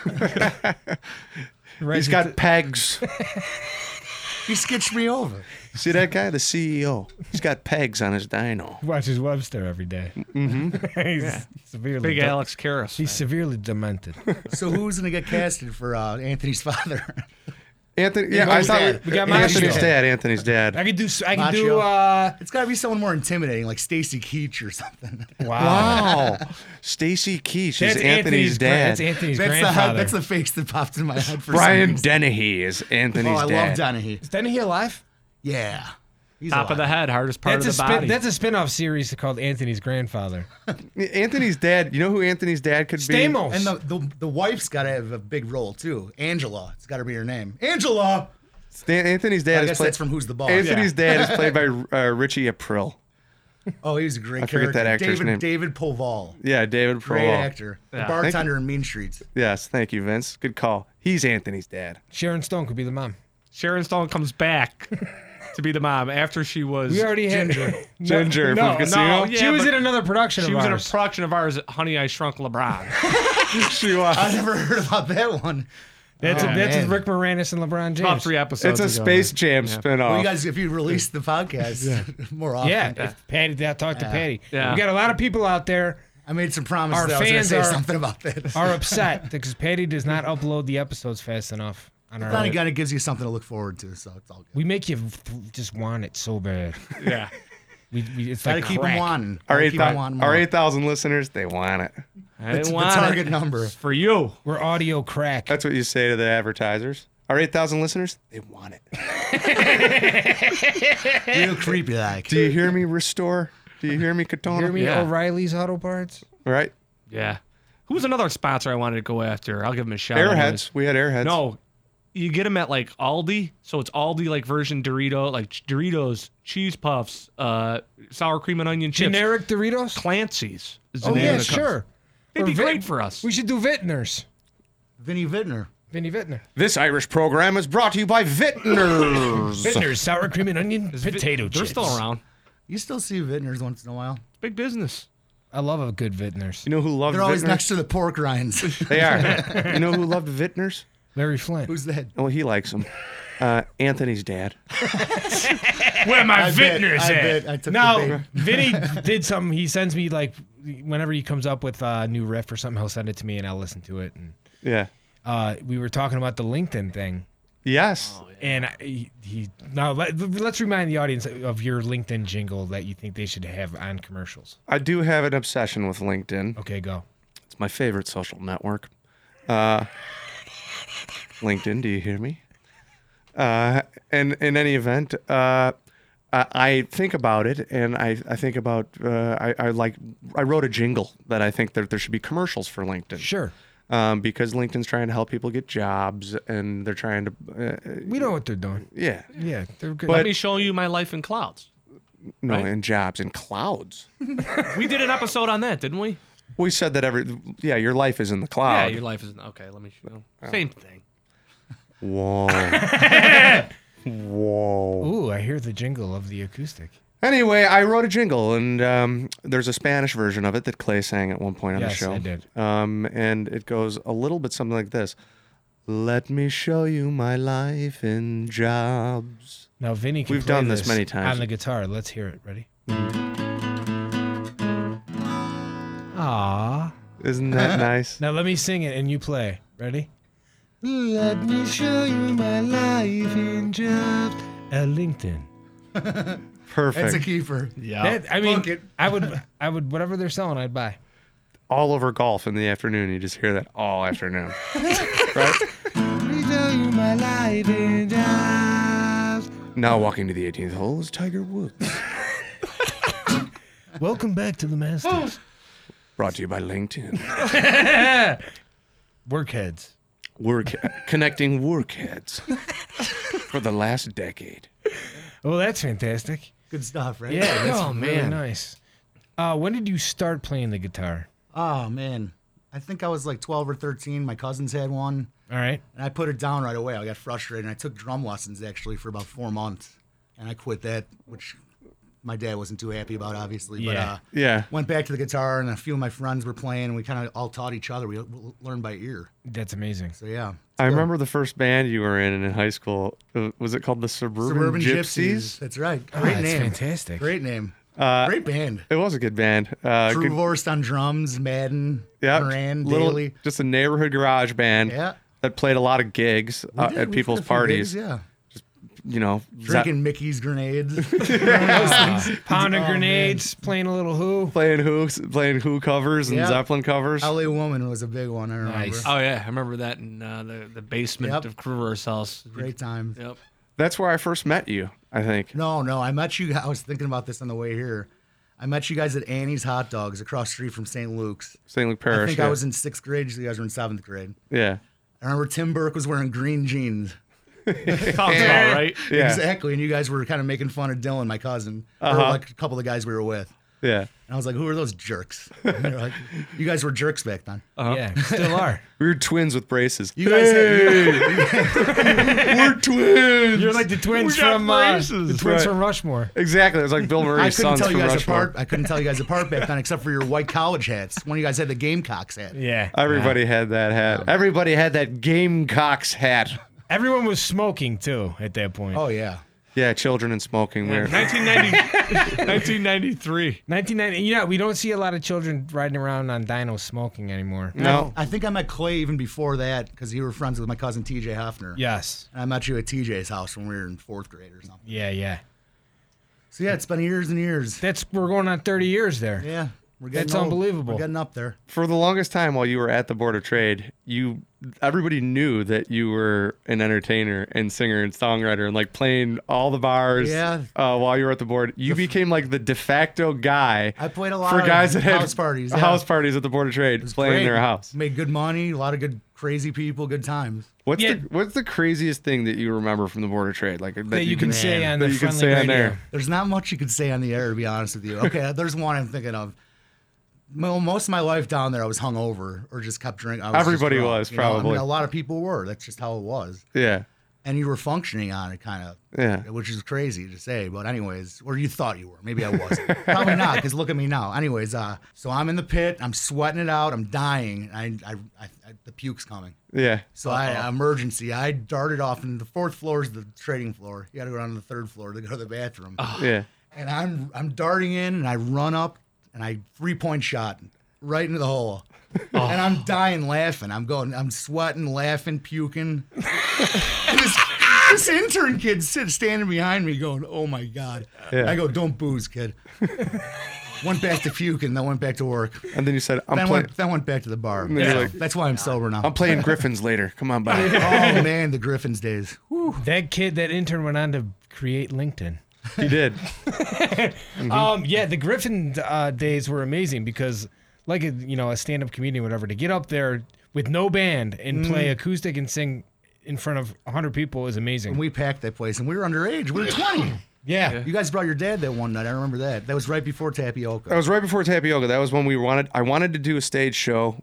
He's got pegs. He sketched me over. See that guy? The CEO. He's got pegs on his dyno. Watches Webster every day. Mm-hmm. he's severely Big de- Alex Karras. He's severely demented. So who's going to get casted for Anthony's father? Anthony, yeah, got I his thought dad. We got Anthony's Machio. dad. Anthony's dad. I could do. Machio. It's got to be someone more intimidating, like Stacy Keach or something. Wow. Stacy Keach That's is Anthony's dad. That's Anthony's That's grandfather. that's the face that popped in my head for Brian some reason. Dennehy is Anthony's Oh, I dad. love Dennehy. Is Denny alive? Yeah. He's Top of the alive. head, hardest part That's of the body. That's a spin-off series called Anthony's Grandfather. Anthony's dad. You know who Anthony's dad could be? Stamos. And the wife's got to have a big role too. Angela. It's got to be her name. Angela. Anthony's dad I is guess played. that's from Who's the Boss. Anthony's dad is played by Richie April. Oh, he was a great I forget character. that actor's David, name. David Poval. Yeah, David Great Proval. actor. The Yeah. bartender in Mean Streets. Yes, thank you, Vince. Good call. He's Anthony's dad. Sharon Stone could be the mom. Sharon Stone comes back to be the mom after she was. We already had Ginger No, from Casino? no, Yeah, she was but in another production. She of was in a ours. production of ours, Honey, I Shrunk LeBron. She was. I never heard about that one. That's man. with Rick Moranis and LeBron James. About 3 episodes. It's a ago. Space Jam spinoff. Well, you guys, if you release the podcast more often. Yeah, if Patty. Talk to Patty. Yeah. We got a lot of people out there I made some promises Our that I was going to fans say are- something about that. are upset because Patty does not upload the episodes fast enough on our. Then again, it gives you something to look forward to, so it's all good. We make you just want it so bad. Yeah. It's Gotta like keep crack. them wanting. Our Gotta 8,000 keep 'em wanting our more. 8,000 listeners, they want it. I It's didn't the want target it. number. It's for you. We're audio crack. That's what you say to the advertisers. Our 8,000 listeners, they want it. Real creepy like. Do you hear me, Restore? Do you hear me, Katona? Hear me, Yeah. O'Reilly's Auto Parts. Right? Yeah. Who was another sponsor I wanted to go after? I'll give him a shout. Airheads. We had Airheads. No, you get them at like Aldi. So it's Aldi like version Dorito, like Doritos, cheese puffs, sour cream and onion chips. Generic Doritos. Clancy's. Is the Oh name yeah, of the company. sure. They'd be Or great for us. We should do Vintners. Vinny Vittner. Vinny Vintner. This Irish program is brought to you by Vintners. Vintners, sour cream and onion Is Vit- potato They're chips. still around. You still see Vittners once in a while. Big business. I love a good Vintners. You know who loved They're always Vintners? next to the pork rinds. They are. You know who loved Vintners? Larry Flint. Who's that? Oh, he likes them. Anthony's dad. Where my I bet I took No, the bait. Vinny did something. He sends me like whenever he comes up with a new riff or something, he'll send it to me and I'll listen to it. And Yeah. we were talking about the LinkedIn thing, Yes. and he now let's remind the audience of your LinkedIn jingle that you think they should have on commercials. I do have an obsession with LinkedIn. Okay, go. It's my favorite social network. LinkedIn, do you hear me? And in any event, I think about it, and I think about I wrote a jingle that I think that there should be commercials for LinkedIn. Sure. because LinkedIn's trying to help people get jobs, and they're trying to. We know what they're doing. Yeah. Yeah, they're good. Let me show you my life in clouds. No, Right. and jobs and clouds. We did an episode on that, didn't we? We said that your life is in the cloud. Yeah, your life is okay. Let me show. Same thing. Whoa. Whoa. Ooh, I hear the jingle of the acoustic. Anyway, I wrote a jingle, and there's a Spanish version of it that Clay sang at one point on the Yes, show. I did. And it goes a little bit something like this. Let me show you my life in jobs. Now, Vinny can We've play done this many times. on the guitar. Let's hear it. Ready? Aww. Isn't that nice? Now let me sing it and you play. Ready? Let me show you my life in jobs at LinkedIn. Perfect. That's a keeper. Yeah. I mean, Book it. I would, whatever they're selling, I'd buy. All over golf in the afternoon. You just hear that all afternoon. Right? Let me show you my life in jobs. Now walking to the 18th hole is Tiger Woods. Welcome back to the Masters. Brought to you by LinkedIn. Workheads. Connecting workheads for the last decade. Oh, that's fantastic. Good stuff, right? Yeah, that's Oh, really man. nice. When did you start playing the guitar? Oh man, I think I was like 12 or 13. My cousins had one, All right. and I put it down right away. I got frustrated, and I took drum lessons actually for about 4 months, and I quit that, which my dad wasn't too happy about, obviously. Yeah. But Yeah. went back to the guitar, and a few of my friends were playing, and we kind of all taught each other. We learned by ear. That's amazing. So yeah. I remember the first band you were in high school. Was it called the Suburban Gypsies? That's right. Oh, Great that's name. fantastic. Great name. Great band. It was a good band. True Good, Vorst on drums, Madden, Moran, Daly. just a neighborhood garage band Yeah. that played a lot of gigs We did. at We people's played a few parties. gigs, yeah. You know, Drinking Mickey's grenades. Pounding Oh, grenades, playing a little Who. playing Who covers and Yeah. Zeppelin covers. LA Woman was a big one, I remember. Nice. Oh yeah, I remember that in the basement Yep. of Kruger's house. Great times. Yep. That's where I first met you, I think. No, I met you. I was thinking about this on the way here. I met you guys at Annie's Hot Dogs across the street from St. Luke's. St. Luke I Parish. think yeah. I was in 6th grade. You guys were in 7th grade. Yeah. I remember Tim Burke was wearing green jeans. Sounds about right. Yeah. Exactly. And you guys were kind of making fun of Dylan, my cousin, or like a couple of the guys we were with. Yeah. And I was like, who are those jerks? And they're like, you guys were jerks back then. Yeah, still are. We were twins with braces. You guys We're twins. You're like the twins We got from braces. the twins Right. from Rushmore. Exactly. It was like Bill I Murray's couldn't sons tell you from guys Rushmore. apart. I couldn't tell you guys apart back then, except for your white college hats. One of you guys had the Gamecocks hat. Yeah. Everybody had that hat. Everybody had that Gamecocks hat. Everyone was smoking too at that point. Oh yeah. Yeah, children and smoking. We're 1993. 1990. Yeah, we don't see a lot of children riding around on dynos smoking anymore. no. I think I met Clay even before that because you were friends with my cousin TJ Heffner. Yes. And I met you at TJ's house when we were in 4th grade or something. Yeah, yeah. So yeah, it's been years and years. We're going on 30 years there. Yeah. We're getting That's old. unbelievable. We're getting up there. For the longest time while you were at the Board of Trade, everybody knew that you were an entertainer and singer and songwriter and like playing all the bars. Yeah. While you were at the board, you became like the de facto guy. I played a lot for of guys that had house parties. Yeah. house parties at the Board of Trade, playing Great. their house. Made good money, a lot of good crazy people, good times. What's Yeah. what's the craziest thing that you remember from the Board of Trade? Like That you can say on the that you can friendly say on radio. there. There's not much you could say on the air, to be honest with you. Okay, there's one I'm thinking of. Well, most of my life down there, I was hungover or just kept drinking. I was just Everybody drunk, was, you know? I mean, probably. a lot of people were. That's just how it was. Yeah. And you were functioning on it, kind of. Yeah. Which is crazy to say, but anyways, or you thought you were. Maybe I wasn't. Probably not, because look at me now. Anyways, so I'm in the pit. I'm sweating it out. I'm dying. The puke's coming. Yeah. So I emergency. I darted off, and the 4th floor is the trading floor. You got to go down to the 3rd floor to go to the bathroom. Yeah. And I'm darting in, and I run up, and I 3-point shot right into the hole. And I'm dying laughing. I'm sweating, laughing, puking. And this intern kid standing behind me going, oh my God. Yeah. I go, don't booze, kid. Went back to puking, then went back to work. And then you said, Then went back to the bar. then you're like, That's why I'm sober now. I'm playing Griffins later. Come on, buddy. Oh man, the Griffins days. That intern went on to create LinkedIn. He did. Yeah, the Griffin days were amazing because, like a stand-up comedian, whatever, to get up there with no band and play acoustic and sing in front of 100 people is amazing. And we packed that place, and we were underage. We were 20. Yeah. You guys brought your dad that one night. I remember that. That was right before Tapioca. That was right before Tapioca. That was when I wanted to do a stage show.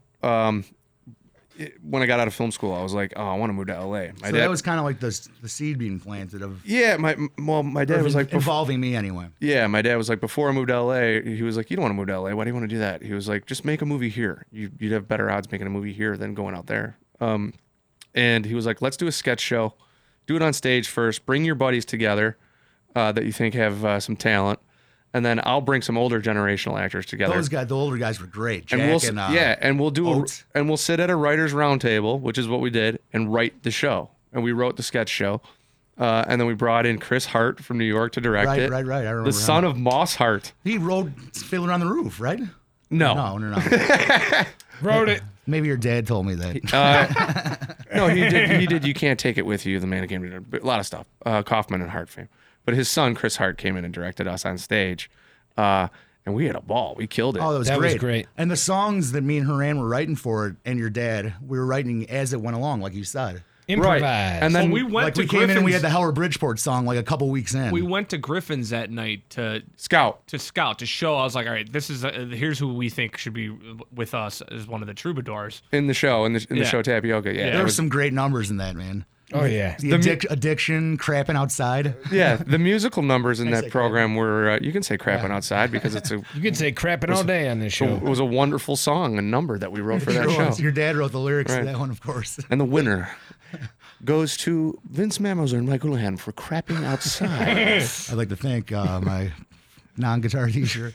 When I got out of film school, I was like, oh, I want to move to LA. So that was kind of like the seed being planted of my dad was like, involving me anyway. yeah, my dad was like, before I moved to LA, he was like, you don't want to move to LA. Why do you want to do that? He was like, just make a movie here. You'd have better odds making a movie here than going out there. And he was like, let's do a sketch show. Do it on stage first. Bring your buddies together that you think have some talent. And then I'll bring some older generational actors together. Those guys, the older guys were great. Jack and we'll sit at a writers' roundtable, which is what we did, and write the show. And we wrote the sketch show, and then we brought in Chris Hart from New York to direct it. Right. I remember the son of Moss Hart. He wrote Fiddler on the Roof, right? No. No. Wrote it. Maybe your dad told me that. No, he did. You Can't Take It With You. The Man Who Came to Do a lot of stuff. Kaufman and Hart fame. But his son, Chris Hart, came in and directed us on stage. And we had a ball. We killed it. Oh, that That was was great. And the songs that me and Haran were writing for it, and your dad, we were writing as it went along, like you said. Improvise. And then we went Like to we came Griffin's. in and we had the Howard Bridgeport song like a couple weeks in. We went to Griffin's that night to Scout. scout to show. I was like, all right, this is here's who we think should be with us as one of the troubadours. In the show, in the Yeah. show Tapioca. Yeah. Yeah. There were some great numbers in that, man. Oh, yeah. The addiction, crapping outside. Yeah, the musical numbers in say that program were, you can say crapping outside because it's a You can say crapping all day on this it show. was a wonderful song, a number that we wrote for that show. Your dad wrote the lyrics Right. to that one, of course. And the winner goes to Vince Mamoser and Mike Houlihan for crapping outside. I'd like to thank my non-guitar teacher.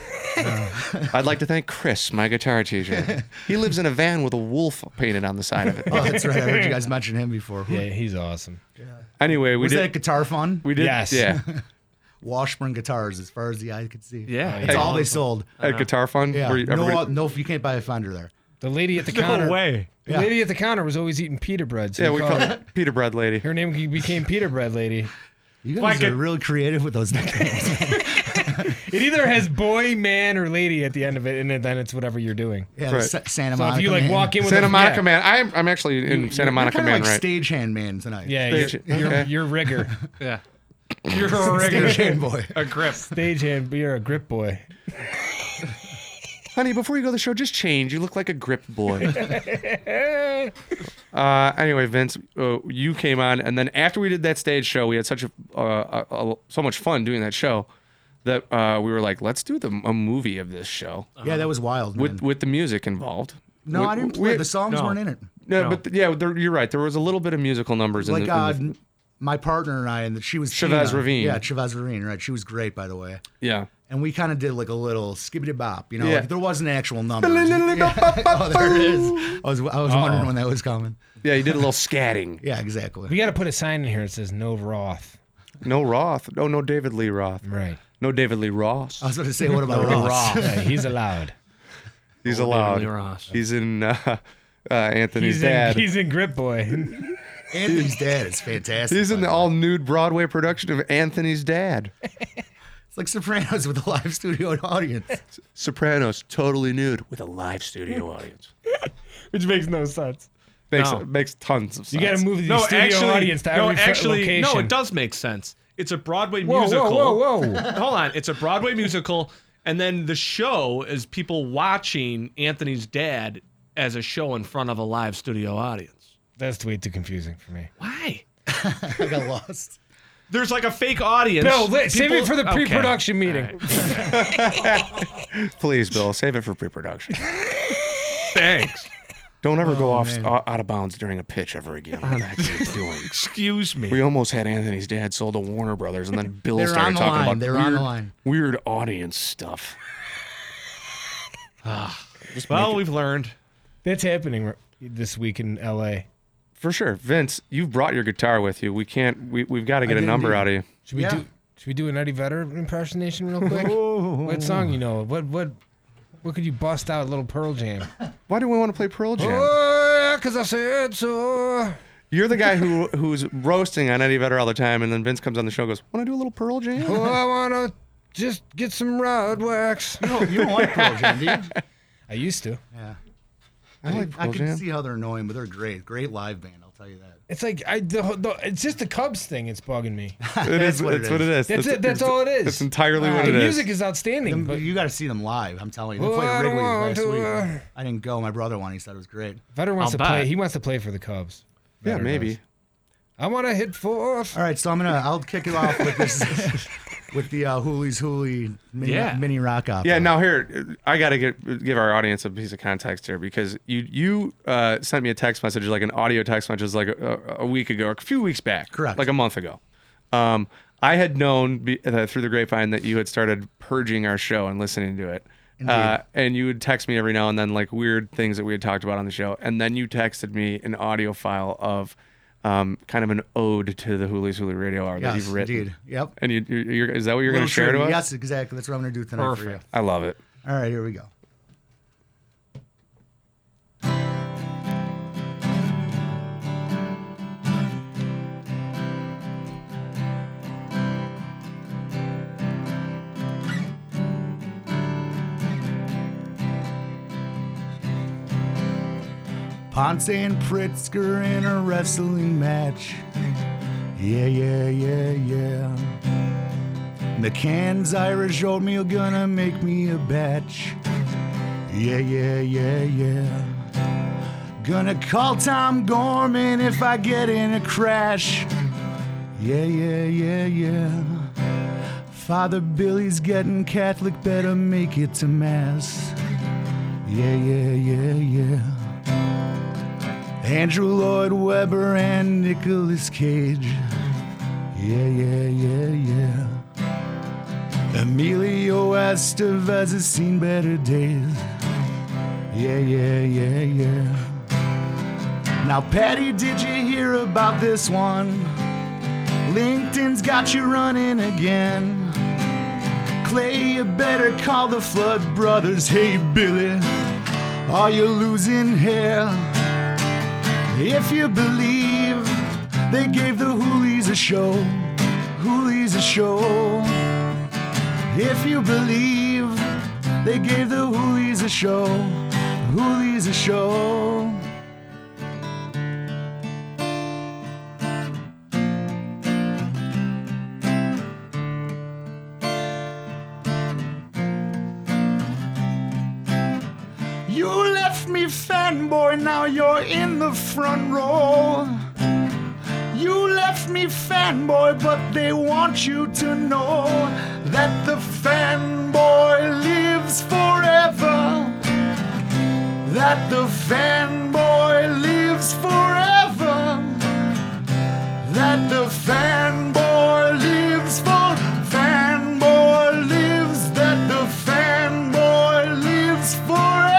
I'd like to thank Chris, my guitar teacher. He lives in a van with a wolf painted on the side of it. Oh, that's right. I heard you guys mention him before. Yeah, he's awesome. Anyway, Was that Guitar Fun? we did. Yes. Yeah. Washburn guitars, as far as the eye could see. Yeah, That's all they sold. At Guitar Fun. Yeah. where everybody- No, you can't buy a Fender there. The lady at the counter. way. The lady at the counter was always eating pita bread. So yeah, we we called call it Peter Bread Lady. her name became Pita Bread Lady. You guys are really creative with those nicknames. It either has boy, man, or lady at the end of it, and then it's whatever you're doing. Yeah, Right. Santa So Monica. if you like Man. walk in with Santa a, Monica yeah, Man. I'm actually in Santa Monica You're kinda Man, like right? stagehand man tonight. Yeah, Stage- you're okay. rigger. Yeah. You're a regular Stagehand boy. a grip. Stagehand, you're a grip boy. Honey, before you go to the show, just change. You look like a grip boy. Anyway, Vince, you came on, and then after we did that stage show, we had such so much fun doing that show that we were like, let's do a movie of this show Yeah, that was wild, man. with the music involved. No, I didn't play. The songs weren't in it. No, but you're right. There was a little bit of musical numbers Like in the my partner and I, and she was Chavez Tina. Ravine. Yeah, Chavez Ravine, right? She was great, by the way. yeah. And we kind of did like a little skibbity bop, you know. Yeah. Like, there wasn't actual numbers. Oh, there it is. I was wondering when that was coming. Yeah, you did a little scatting. Yeah, exactly. We got to put a sign in here that says no Roth. No Roth. No David Lee Roth. Right. No David Lee Ross. I was going to say, what about Ross? Yeah, he's allowed. He's allowed. Lee Ross. He's in Anthony's dad. He's in Grip Boy. Anthony's dad is fantastic. He's in the all-nude Broadway production of Anthony's Dad. It's like Sopranos with a live studio audience. Sopranos, totally nude with a live studio audience. Which makes no sense. Makes tons of sense. You got to move the No, studio actually, audience to every location. no, it does make sense. It's a Broadway Whoa, musical. whoa. Hold on, it's a Broadway musical, and then the show is people watching Anthony's dad as a show in front of a live studio audience. That's way too confusing for me. Why? I got lost. There's like a fake audience. Bill, save it People- for the Okay. pre-production meeting. Please, Bill, save it for pre-production. Thanks. Don't ever go out of bounds during a pitch ever again. What the heck are you doing? Excuse me. We almost had Anthony's dad sold to Warner Brothers, and then Bill They were started on the talking line. about They were on the line. weird audience stuff. Well, we've learned. That's happening this week in L.A. For sure. Vince, you've brought your guitar with you. We've got to get a did number indeed. out of you. Should we do an Eddie Vedder impersonation real quick? What song you know? What could you bust out? A little Pearl Jam. Why do we want to play Pearl Jam? Oh, yeah, 'cause I said so. You're the guy who's roasting on Eddie Vedder all the time, and then Vince comes on the show and goes, want to do a little Pearl Jam? Oh, I want to just get some rod wax. You don't like Pearl Jam, do you? I used to. Yeah. I like I Pearl can Jam. see how they're annoying, but they're great. Great live band, I'll tell you that. It's like it's just the Cubs thing. It's bugging me. It's what it is. That's it. That's all it is. That's entirely what The it is. music is outstanding. But You got to see them live. I'm telling you. They Oh, played I don't Wrigley's want last to, week. I didn't go. My brother won. He said it was great. Vetter wants I'll to play. bet. He wants to play for the Cubs. Yeah, Vetter maybe. does. I want to hit fourth. All right, so I'll kick it off with this, with the Hooli's Hooly mini rock opera. Yeah, now here, I got to give our audience a piece of context here because you sent me a text message, like an audio text message, like a week ago, or a few weeks back. Correct. Like a month ago. I had known through the grapevine that you had started purging our show and listening to it. And you would text me every now and then, like weird things that we had talked about on the show. And then you texted me an audio file of kind of an ode to the Hooli's Hooly Radio Hour that Yes, you've written. indeed. Yep. And is that what you're going to Little share to tribute. us? Yes, exactly. That's what I'm going to do tonight for you. I love it. All right, here we go. Ponce and Pritzker in a wrestling match. Yeah, yeah, yeah, yeah. McCann's Irish oatmeal gonna make me a batch. Yeah, yeah, yeah, yeah. Gonna call Tom Gorman if I get in a crash. Yeah, yeah, yeah, yeah. Father Billy's getting Catholic, better make it to Mass. Yeah, yeah, yeah, yeah. Andrew Lloyd Webber and Nicolas Cage. Yeah, yeah, yeah, yeah. Emilio Estevez has seen better days. Yeah, yeah, yeah, yeah. Now, Patty, did you hear about this one? LinkedIn's got you running again. Clay, you better call the Flood Brothers. Hey, Billy, are you losing hair? If you believe they gave the Hoolies a show, Hoolies a show. If you believe they gave the Hoolies a show, Hoolies a show. You left me fanboy, now you're in the front row. You left me fanboy, but they want you to know that the fanboy lives forever. That the fanboy lives forever. That the fanboy lives for fanboy lives. That the fanboy lives forever.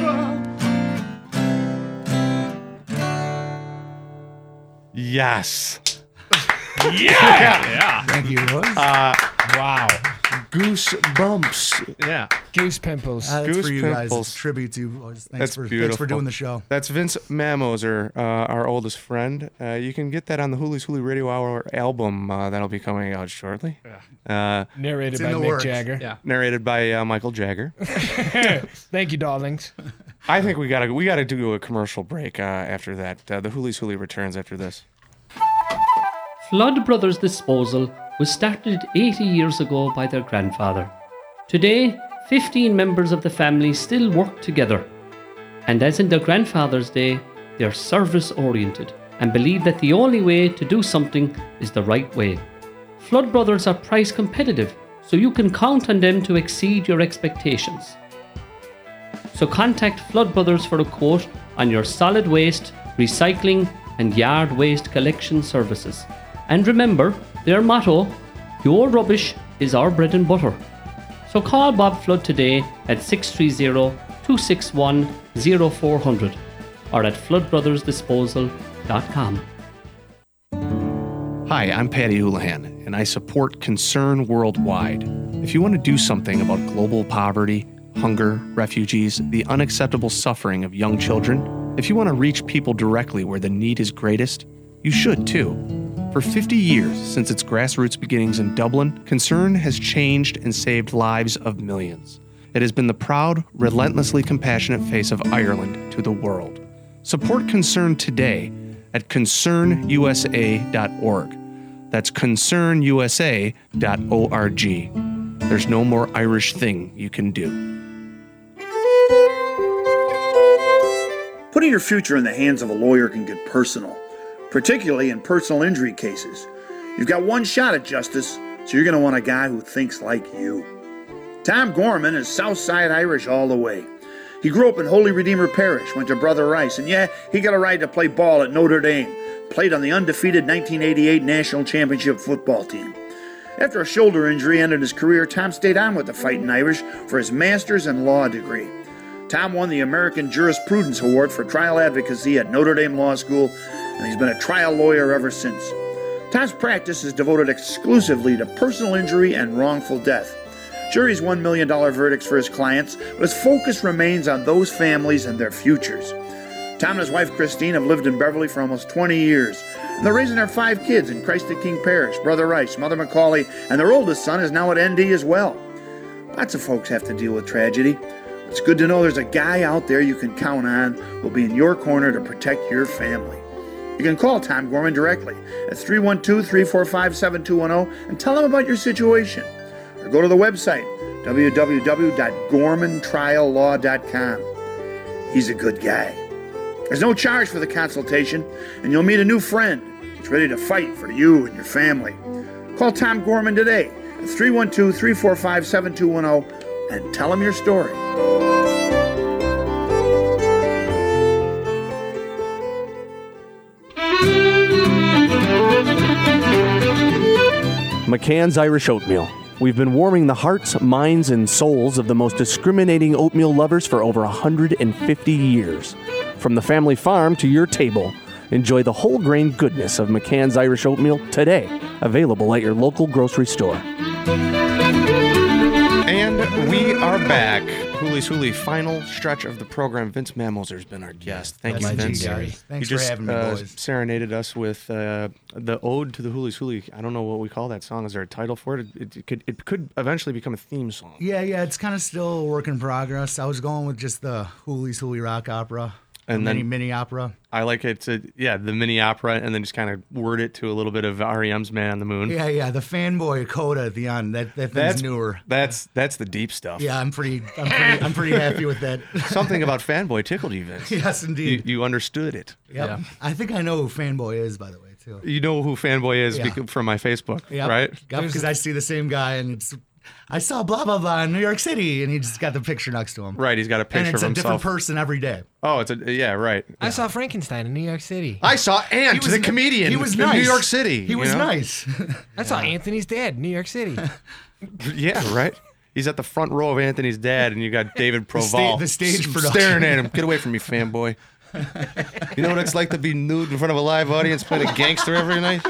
Yes. Yeah. Thank you, Roy. Wow. Goosebumps. Yeah. Goose pimples. That's for you guys. Pimples. It's a tribute to you. Thanks That's for beautiful. doing the show. That's Vince Mamoser, our oldest friend. You can get that on the Hooli's Hooly Radio Hour album that'll be coming out shortly. Narrated It's by in the Mick works. Jagger. Yeah. Narrated by Michael Jagger. Thank you, darlings. I think we gotta do a commercial break after that. The Hooli's Hooly returns after this. Flood Brothers Disposal was started 80 years ago by their grandfather. Today, 15 members of the family still work together. And as in their grandfather's day, they're service-oriented and believe that the only way to do something is the right way. Flood Brothers are price competitive, so you can count on them to exceed your expectations. So contact Flood Brothers for a quote on your solid waste, recycling, and yard waste collection services. And remember their motto, your rubbish is our bread and butter. So call Bob Flood today at 630-261-0400 or at floodbrothersdisposal.com. Hi, I'm Patty Houlihan, and I support Concern Worldwide. If you want to do something about global poverty, hunger, refugees, the unacceptable suffering of young children, if you want to reach people directly where the need is greatest, you should too. For 50 years, since its grassroots beginnings in Dublin, Concern has changed and saved lives of millions. It has been the proud, relentlessly compassionate face of Ireland to the world. Support Concern today at concernusa.org. That's concernusa.org. There's no more Irish thing you can do. Putting your future in the hands of a lawyer can get personal, particularly in personal injury cases. You've got one shot at justice, so you're going to want a guy who thinks like you. Tom Gorman is Southside Irish all the way. He grew up in Holy Redeemer Parish, went to Brother Rice, and yeah, he got a right to play ball at Notre Dame. Played on the undefeated 1988 National Championship football team. After a shoulder injury ended his career, Tom stayed on with the Fighting Irish for his master's in law degree. Tom won the American Jurisprudence Award for trial advocacy at Notre Dame Law School, and he's been a trial lawyer ever since. Tom's practice is devoted exclusively to personal injury and wrongful death. Juries won $1 million verdicts for his clients, but his focus remains on those families and their futures. Tom and his wife Christine have lived in Beverly for almost 20 years, and they're raising their 5 kids in Christ the King Parish, Brother Rice, Mother Macaulay, and their oldest son is now at ND as well. Lots of folks have to deal with tragedy. It's good to know there's a guy out there you can count on who'll be in your corner to protect your family. You can call Tom Gorman directly at 312-345-7210 and tell him about your situation. Or go to the website, www.gormantriallaw.com. He's a good guy. There's no charge for the consultation, and you'll meet a new friend that's ready to fight for you and your family. Call Tom Gorman today at 312-345-7210 and tell him your story. McCann's Irish Oatmeal. We've been warming the hearts, minds, and souls of the most discriminating oatmeal lovers for over 150 years. From the family farm to your table, enjoy the whole grain goodness of McCann's Irish Oatmeal today. Available at your local grocery store. And we are back. Hooli's Hooli, final stretch of the program. Vince Mammoser's been our guest. Thank you, Vince. Thanks You for just having me, boys. serenaded us with the ode to the Hooli's Hooli. I don't know what we call that song. Is there a title for it? It could eventually become a theme song. Yeah, it's kind of still a work in progress. I was going with just the Hooli's Hooli Rock Opera. And then mini opera. I like it to, the mini opera, and then just kind of word it to a little bit of REM's Man on the Moon. Yeah, the fanboy coda at the end. That thing's newer. That's the deep stuff. Yeah, I'm pretty happy with that. Something about fanboy tickled you, Vince. Yes, indeed. You understood it. Yep. Yeah. I think I know who fanboy is, by the way, too. You know who fanboy is from my Facebook, right? Because I see the same guy, and I saw blah, blah, blah in New York City, and he just got the picture next to him. Right, he's got a picture of himself. And it's a different person every day. Oh, right. I saw Frankenstein in New York City. I saw Ant, the comedian, he was in nice. New York City. He was nice. I saw Anthony's dad in New York City. Yeah, right. He's at the front row of Anthony's dad, and you got David Proval the stage production. staring at him. Get away from me, fanboy. You know what it's like to be nude in front of a live audience playing a gangster every night?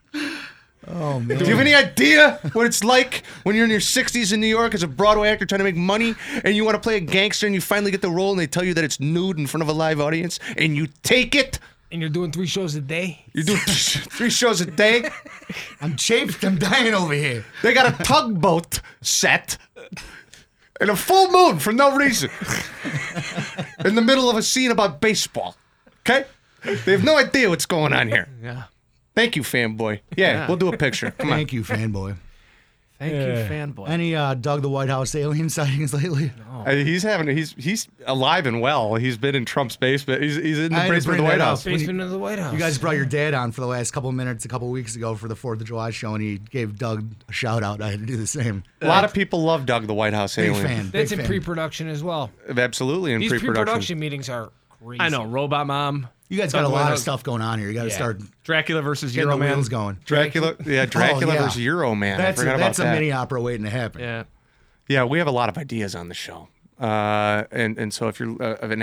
Oh, man. Do you have any idea what it's like when you're in your 60s in New York as a Broadway actor trying to make money and you want to play a gangster and you finally get the role and they tell you that it's nude in front of a live audience and you take it? And you're doing 3 shows a day? You're doing 3 shows a day? I'm chafed. I'm dying over here. They got a tugboat set and a full moon for no reason in the middle of a scene about baseball. Okay? They have no idea what's going on here. Yeah. Thank you, fanboy. Yeah, we'll do a picture. Come on. Thank you, fanboy. Thank you, fanboy. Any Doug the White House alien sightings lately? No. He's alive and well. He's been in Trump's basement. He's in the basement of the White House. Basement of the White House. You guys brought your dad on for the last couple of minutes a couple of weeks ago for the 4th of July show, and he gave Doug a shout out. I had to do the same. A lot of people love Doug the White House Big alien. fan. That's big in fan. pre-production as well. Absolutely in These pre-production. pre-production meetings are crazy. I know, Robot Mom. You guys got a lot of stuff going on here. You got to start Dracula versus getting the Euro Man. wheels going. Dracula versus Euro Man. I forgot about That's that. a mini opera waiting to happen. Yeah. Yeah, we have a lot of ideas on the show. And so if you're an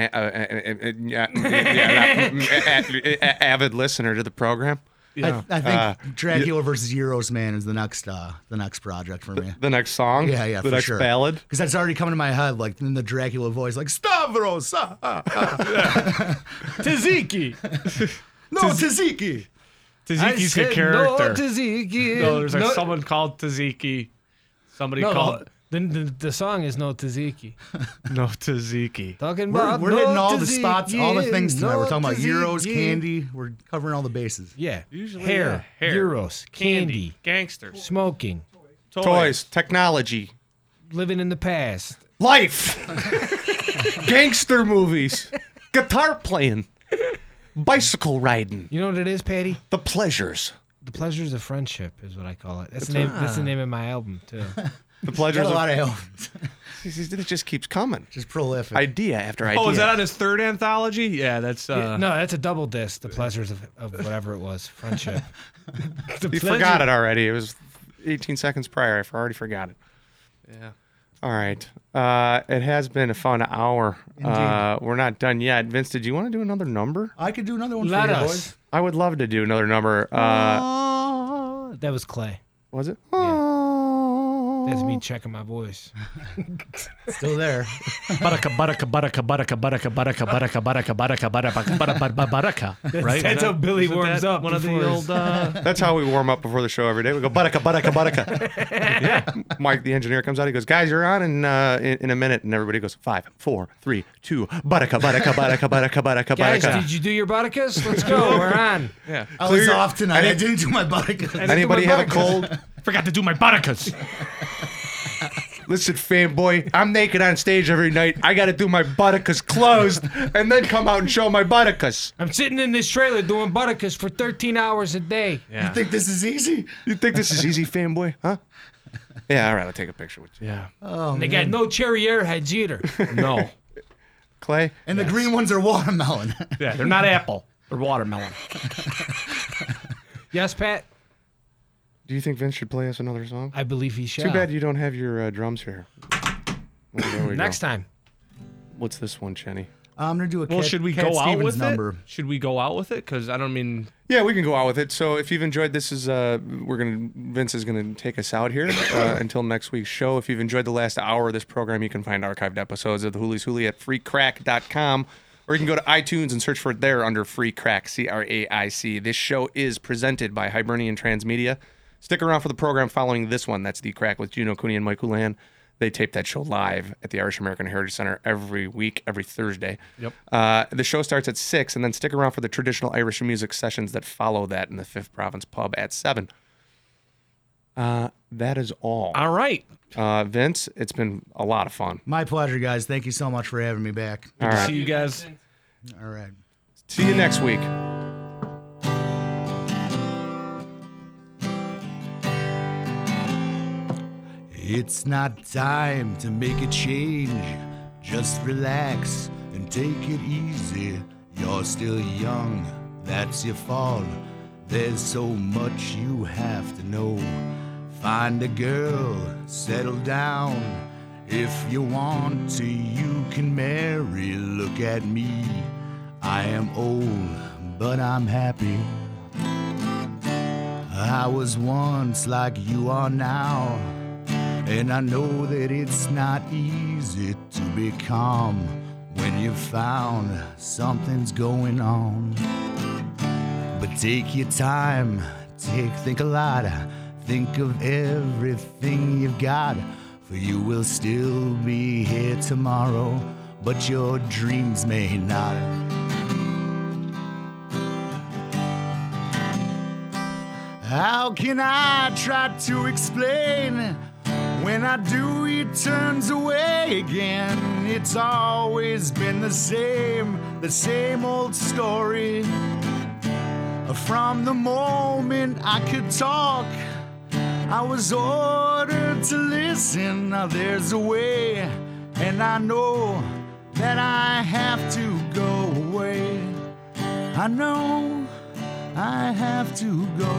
avid listener to the program, Yeah. I think Dracula versus Euros Man is the next project for me. the next song, Yeah, the for next sure. ballad. Because that's already coming to my head, like in the Dracula voice, like Stavros. Tzatziki. No, Tzatziki. Tzatziki a character. No, Tzatziki. No, there's someone called Tzatziki. Somebody called The song is No Tzatziki. No tzatziki. Talking We're about hitting no all the spots, all the things tonight. We're no talking about Euros, tzatziki. candy. We're covering all the bases. Yeah. Usually, hair, yeah. Hair. Euros, candy, Gangsters. smoking, Toys, technology, living in the past. life, gangster movies, guitar playing, bicycle riding, You know what it is, Patty? the pleasures. The pleasures of friendship is what I call it. That's the name. That's the name of my album too. The Got pleasures a of lot of help. it just keeps coming. Just prolific. Idea after idea. Oh, is that on his third anthology? Yeah, that's. No, that's a double disc. The pleasures of whatever it was, friendship. You forgot it already. It was 18 seconds prior. I already forgot it. Yeah. All right. It has been a fun hour. We're not done yet. Vince, did you want to do another number? I could do another one Let for you, us. boys. I would love to do another number. That was Clay. Was it? That's me checking my voice. Still there. Baraka, baraka, baraka, baraka, baraka, baraka, baraka, baraka, baraka, baraka, baraka. Right? That's how Billy Isn't warms that up. One of the before old. his- That's how we warm up before the show every day. We go baraka, baraka, baraka. Yeah. Mike, the engineer, comes out. He goes, "Guys, you're on in a minute," and everybody goes, 5, 4, 3, 2, baraka, baraka, baraka, baraka, baraka, Guys, baraka. did you do your Butticus? Let's go. We're on. Yeah. I was your- off tonight. I didn't do my Butticus. Anybody have a cold? Forgot to do my barakas. Listen, fanboy, I'm naked on stage every night. I got to do my butticus closed and then come out and show my butticus. I'm sitting in this trailer doing Butticus for 13 hours a day. You think this is easy? You think this is easy, fanboy? Huh? Yeah, all right, I'll take a picture with you. Yeah. Oh, They got no cherry airheads either. No. Clay? and the green ones are watermelon. Yeah, they're not apple. They're watermelon. Yes, Pat? Do you think Vince should play us another song? I believe he shall. Too bad you don't have your drums here. Well, there we Next go. time. What's this one, Chenny? I'm gonna do a Well, Cat, should we Cat go out Stevens with number. it? Should we go out with it? Because I don't mean. Yeah, we can go out with it. So if you've enjoyed this, Vince is gonna take us out here until next week's show. If you've enjoyed the last hour of this program, you can find archived episodes of the Hoolies Hoolie at freecrack.com, or you can go to iTunes and search for it there under Free Crack, CRAIC. This show is presented by Hibernian Transmedia. Stick around for the program following this one. That's The Crack with Gino Cooney and Mike Houlihan. They tape that show live at the Irish American Heritage Center every week, every Thursday. Yep. The show starts at 6, and then stick around for the traditional Irish music sessions that follow that in the 5th Province Pub at 7. That is all. All right. Vince, it's been a lot of fun. My pleasure, guys. Thank you so much for having me back. All right. See you guys. All right. See you next week. It's not time to make a change. Just relax and take it easy. You're still young, that's your fault. There's so much you have to know. Find a girl, settle down. If you want to, you can marry. Look at me, I am old, but I'm happy. I was once like you are now. And I know that it's not easy to be calm when you've found something's going on. But take your time, think a lot, think of everything you've got, for you will still be here tomorrow, but your dreams may not. How can I try to explain? When I do, he turns away again. It's always been the same old story. From the moment I could talk, I was ordered to listen. Now there's a way, and I know that I have to go away. I know I have to go.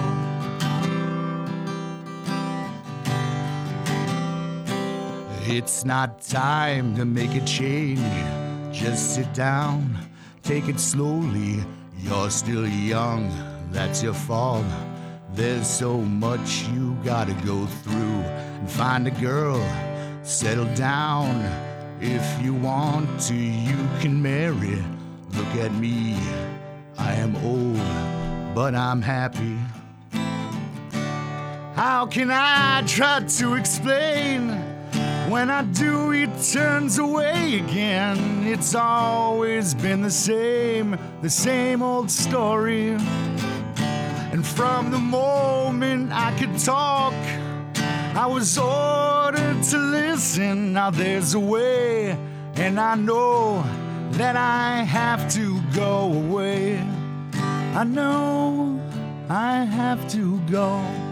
It's not time to make a change. Just sit down, take it slowly. You're still young, that's your fault. There's so much you gotta go through. And find a girl, settle down. If you want to, you can marry. Look at me, I am old, but I'm happy. How can I try to explain? When I do, he turns away again. It's always been the same old story. And from the moment I could talk, I was ordered to listen. Now there's a way, and I know that I have to go away. I know I have to go.